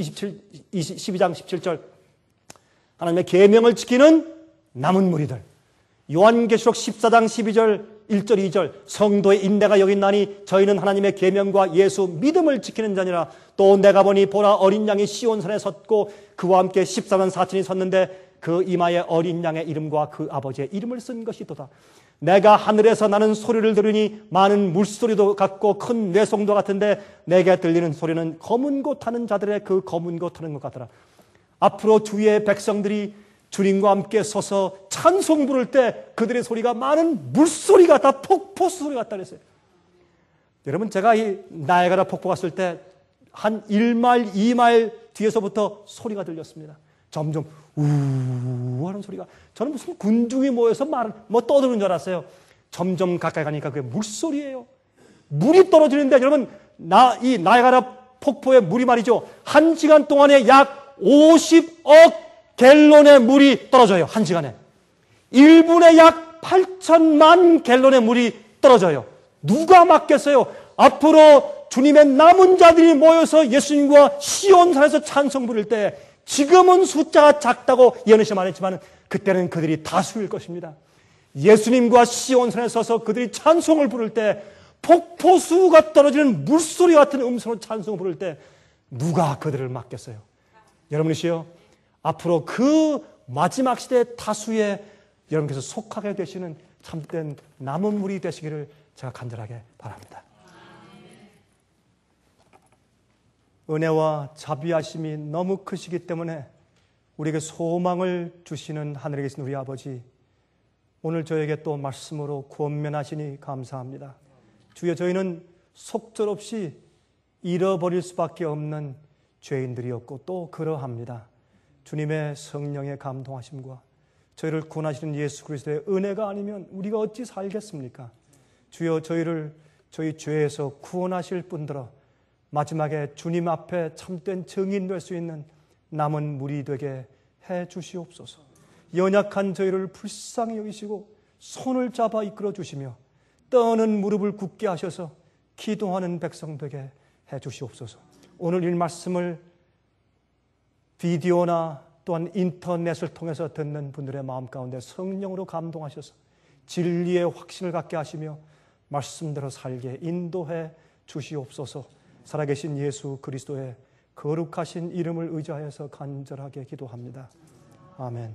17절 하나님의 계명을 지키는 남은 무리들. 요한계시록 14장 12절 1절 2절 성도의 인내가 여기 있나니 저희는 하나님의 계명과 예수 믿음을 지키는 자니라. 또 내가 보니 보라 어린 양이 시온산에 섰고 그와 함께 14만 4천이 섰는데 그 이마에 어린 양의 이름과 그 아버지의 이름을 쓴 것이도다. 내가 하늘에서 나는 소리를 들으니 많은 물소리도 같고 큰 뇌성도 같은데 내게 들리는 소리는 검은 고 타는 자들의 그 검은 고 타는 것 같더라. 앞으로 주의 백성들이 주님과 함께 서서 찬송 부를 때 그들의 소리가 많은 물소리 같다, 폭포수 소리 같다 그랬어요. 여러분, 제가 이 나야가라 폭포 갔을 때 한 1마일, 2마일 뒤에서부터 소리가 들렸습니다. 점점 우우 하는 소리가, 저는 무슨 군중이 모여서 떠드는 줄 알았어요. 점점 가까이 가니까 그게 물소리예요. 물이 떨어지는데 여러분, 이 나야가라 폭포의 물이 말이죠, 1시간 동안에 약 50억 갤론의 물이 떨어져요. 1시간에 1분에 약 8천만 갤론의 물이 떨어져요. 누가 막겠어요? 앞으로 주님의 남은 자들이 모여서 예수님과 시온산에서 찬송 부를 때, 지금은 숫자가 작다고 예언시 말했지만 그때는 그들이 다수일 것입니다. 예수님과 시온산에 서서 그들이 찬송을 부를 때, 폭포수가 떨어지는 물소리 같은 음성으로 찬송을 부를 때 누가 그들을 막겠어요? 여러분이시여, 앞으로 그 마지막 시대 다수의 여러분께서 속하게 되시는 참된 남은 물이 되시기를 제가 간절하게 바랍니다. 은혜와 자비하심이 너무 크시기 때문에 우리에게 소망을 주시는 하늘에 계신 우리 아버지, 오늘 저에게 또 말씀으로 권면하시니 감사합니다. 주여, 저희는 속절없이 잃어버릴 수밖에 없는 죄인들이었고 또 그러합니다. 주님의 성령의 감동하심과 저희를 구원하시는 예수 그리스도의 은혜가 아니면 우리가 어찌 살겠습니까? 주여, 저희를 저희 죄에서 구원하실 분들어 마지막에 주님 앞에 참된 증인 될 수 있는 남은 물이 되게 해 주시옵소서. 연약한 저희를 불쌍히 여기시고 손을 잡아 이끌어 주시며 떠는 무릎을 굳게 하셔서 기도하는 백성 되게 해 주시옵소서. 오늘 이 말씀을 비디오나 또한 인터넷을 통해서 듣는 분들의 마음 가운데 성령으로 감동하셔서 진리의 확신을 갖게 하시며 말씀대로 살게 인도해 주시옵소서. 살아계신 예수 그리스도의 거룩하신 이름을 의지하여서 간절하게 기도합니다. 아멘.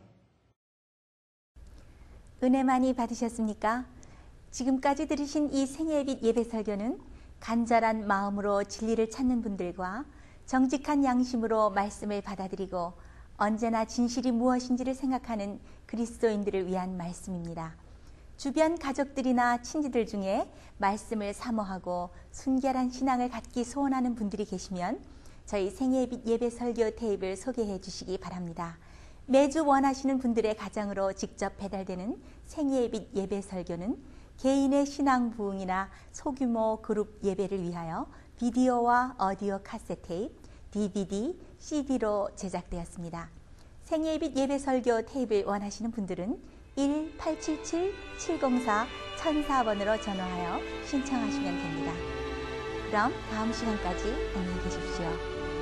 은혜 많이 받으셨습니까? 지금까지 들으신 이 생애빛 예배 설교는 간절한 마음으로 진리를 찾는 분들과 정직한 양심으로 말씀을 받아들이고 언제나 진실이 무엇인지를 생각하는 그리스도인들을 위한 말씀입니다. 주변 가족들이나 친지들 중에 말씀을 사모하고 순결한 신앙을 갖기 소원하는 분들이 계시면 저희 생애빛 예배 설교 테이프를 소개해 주시기 바랍니다. 매주 원하시는 분들의 가정으로 직접 배달되는 생애빛 예배 설교는 개인의 신앙 부흥이나 소규모 그룹 예배를 위하여 비디오와 오디오 카세트 테이프, DVD, CD로 제작되었습니다. 생애빛 예배 설교 테이프를 원하시는 분들은 1-877-704-1004번으로 전화하여 신청하시면 됩니다. 그럼 다음 시간까지 안녕히 계십시오.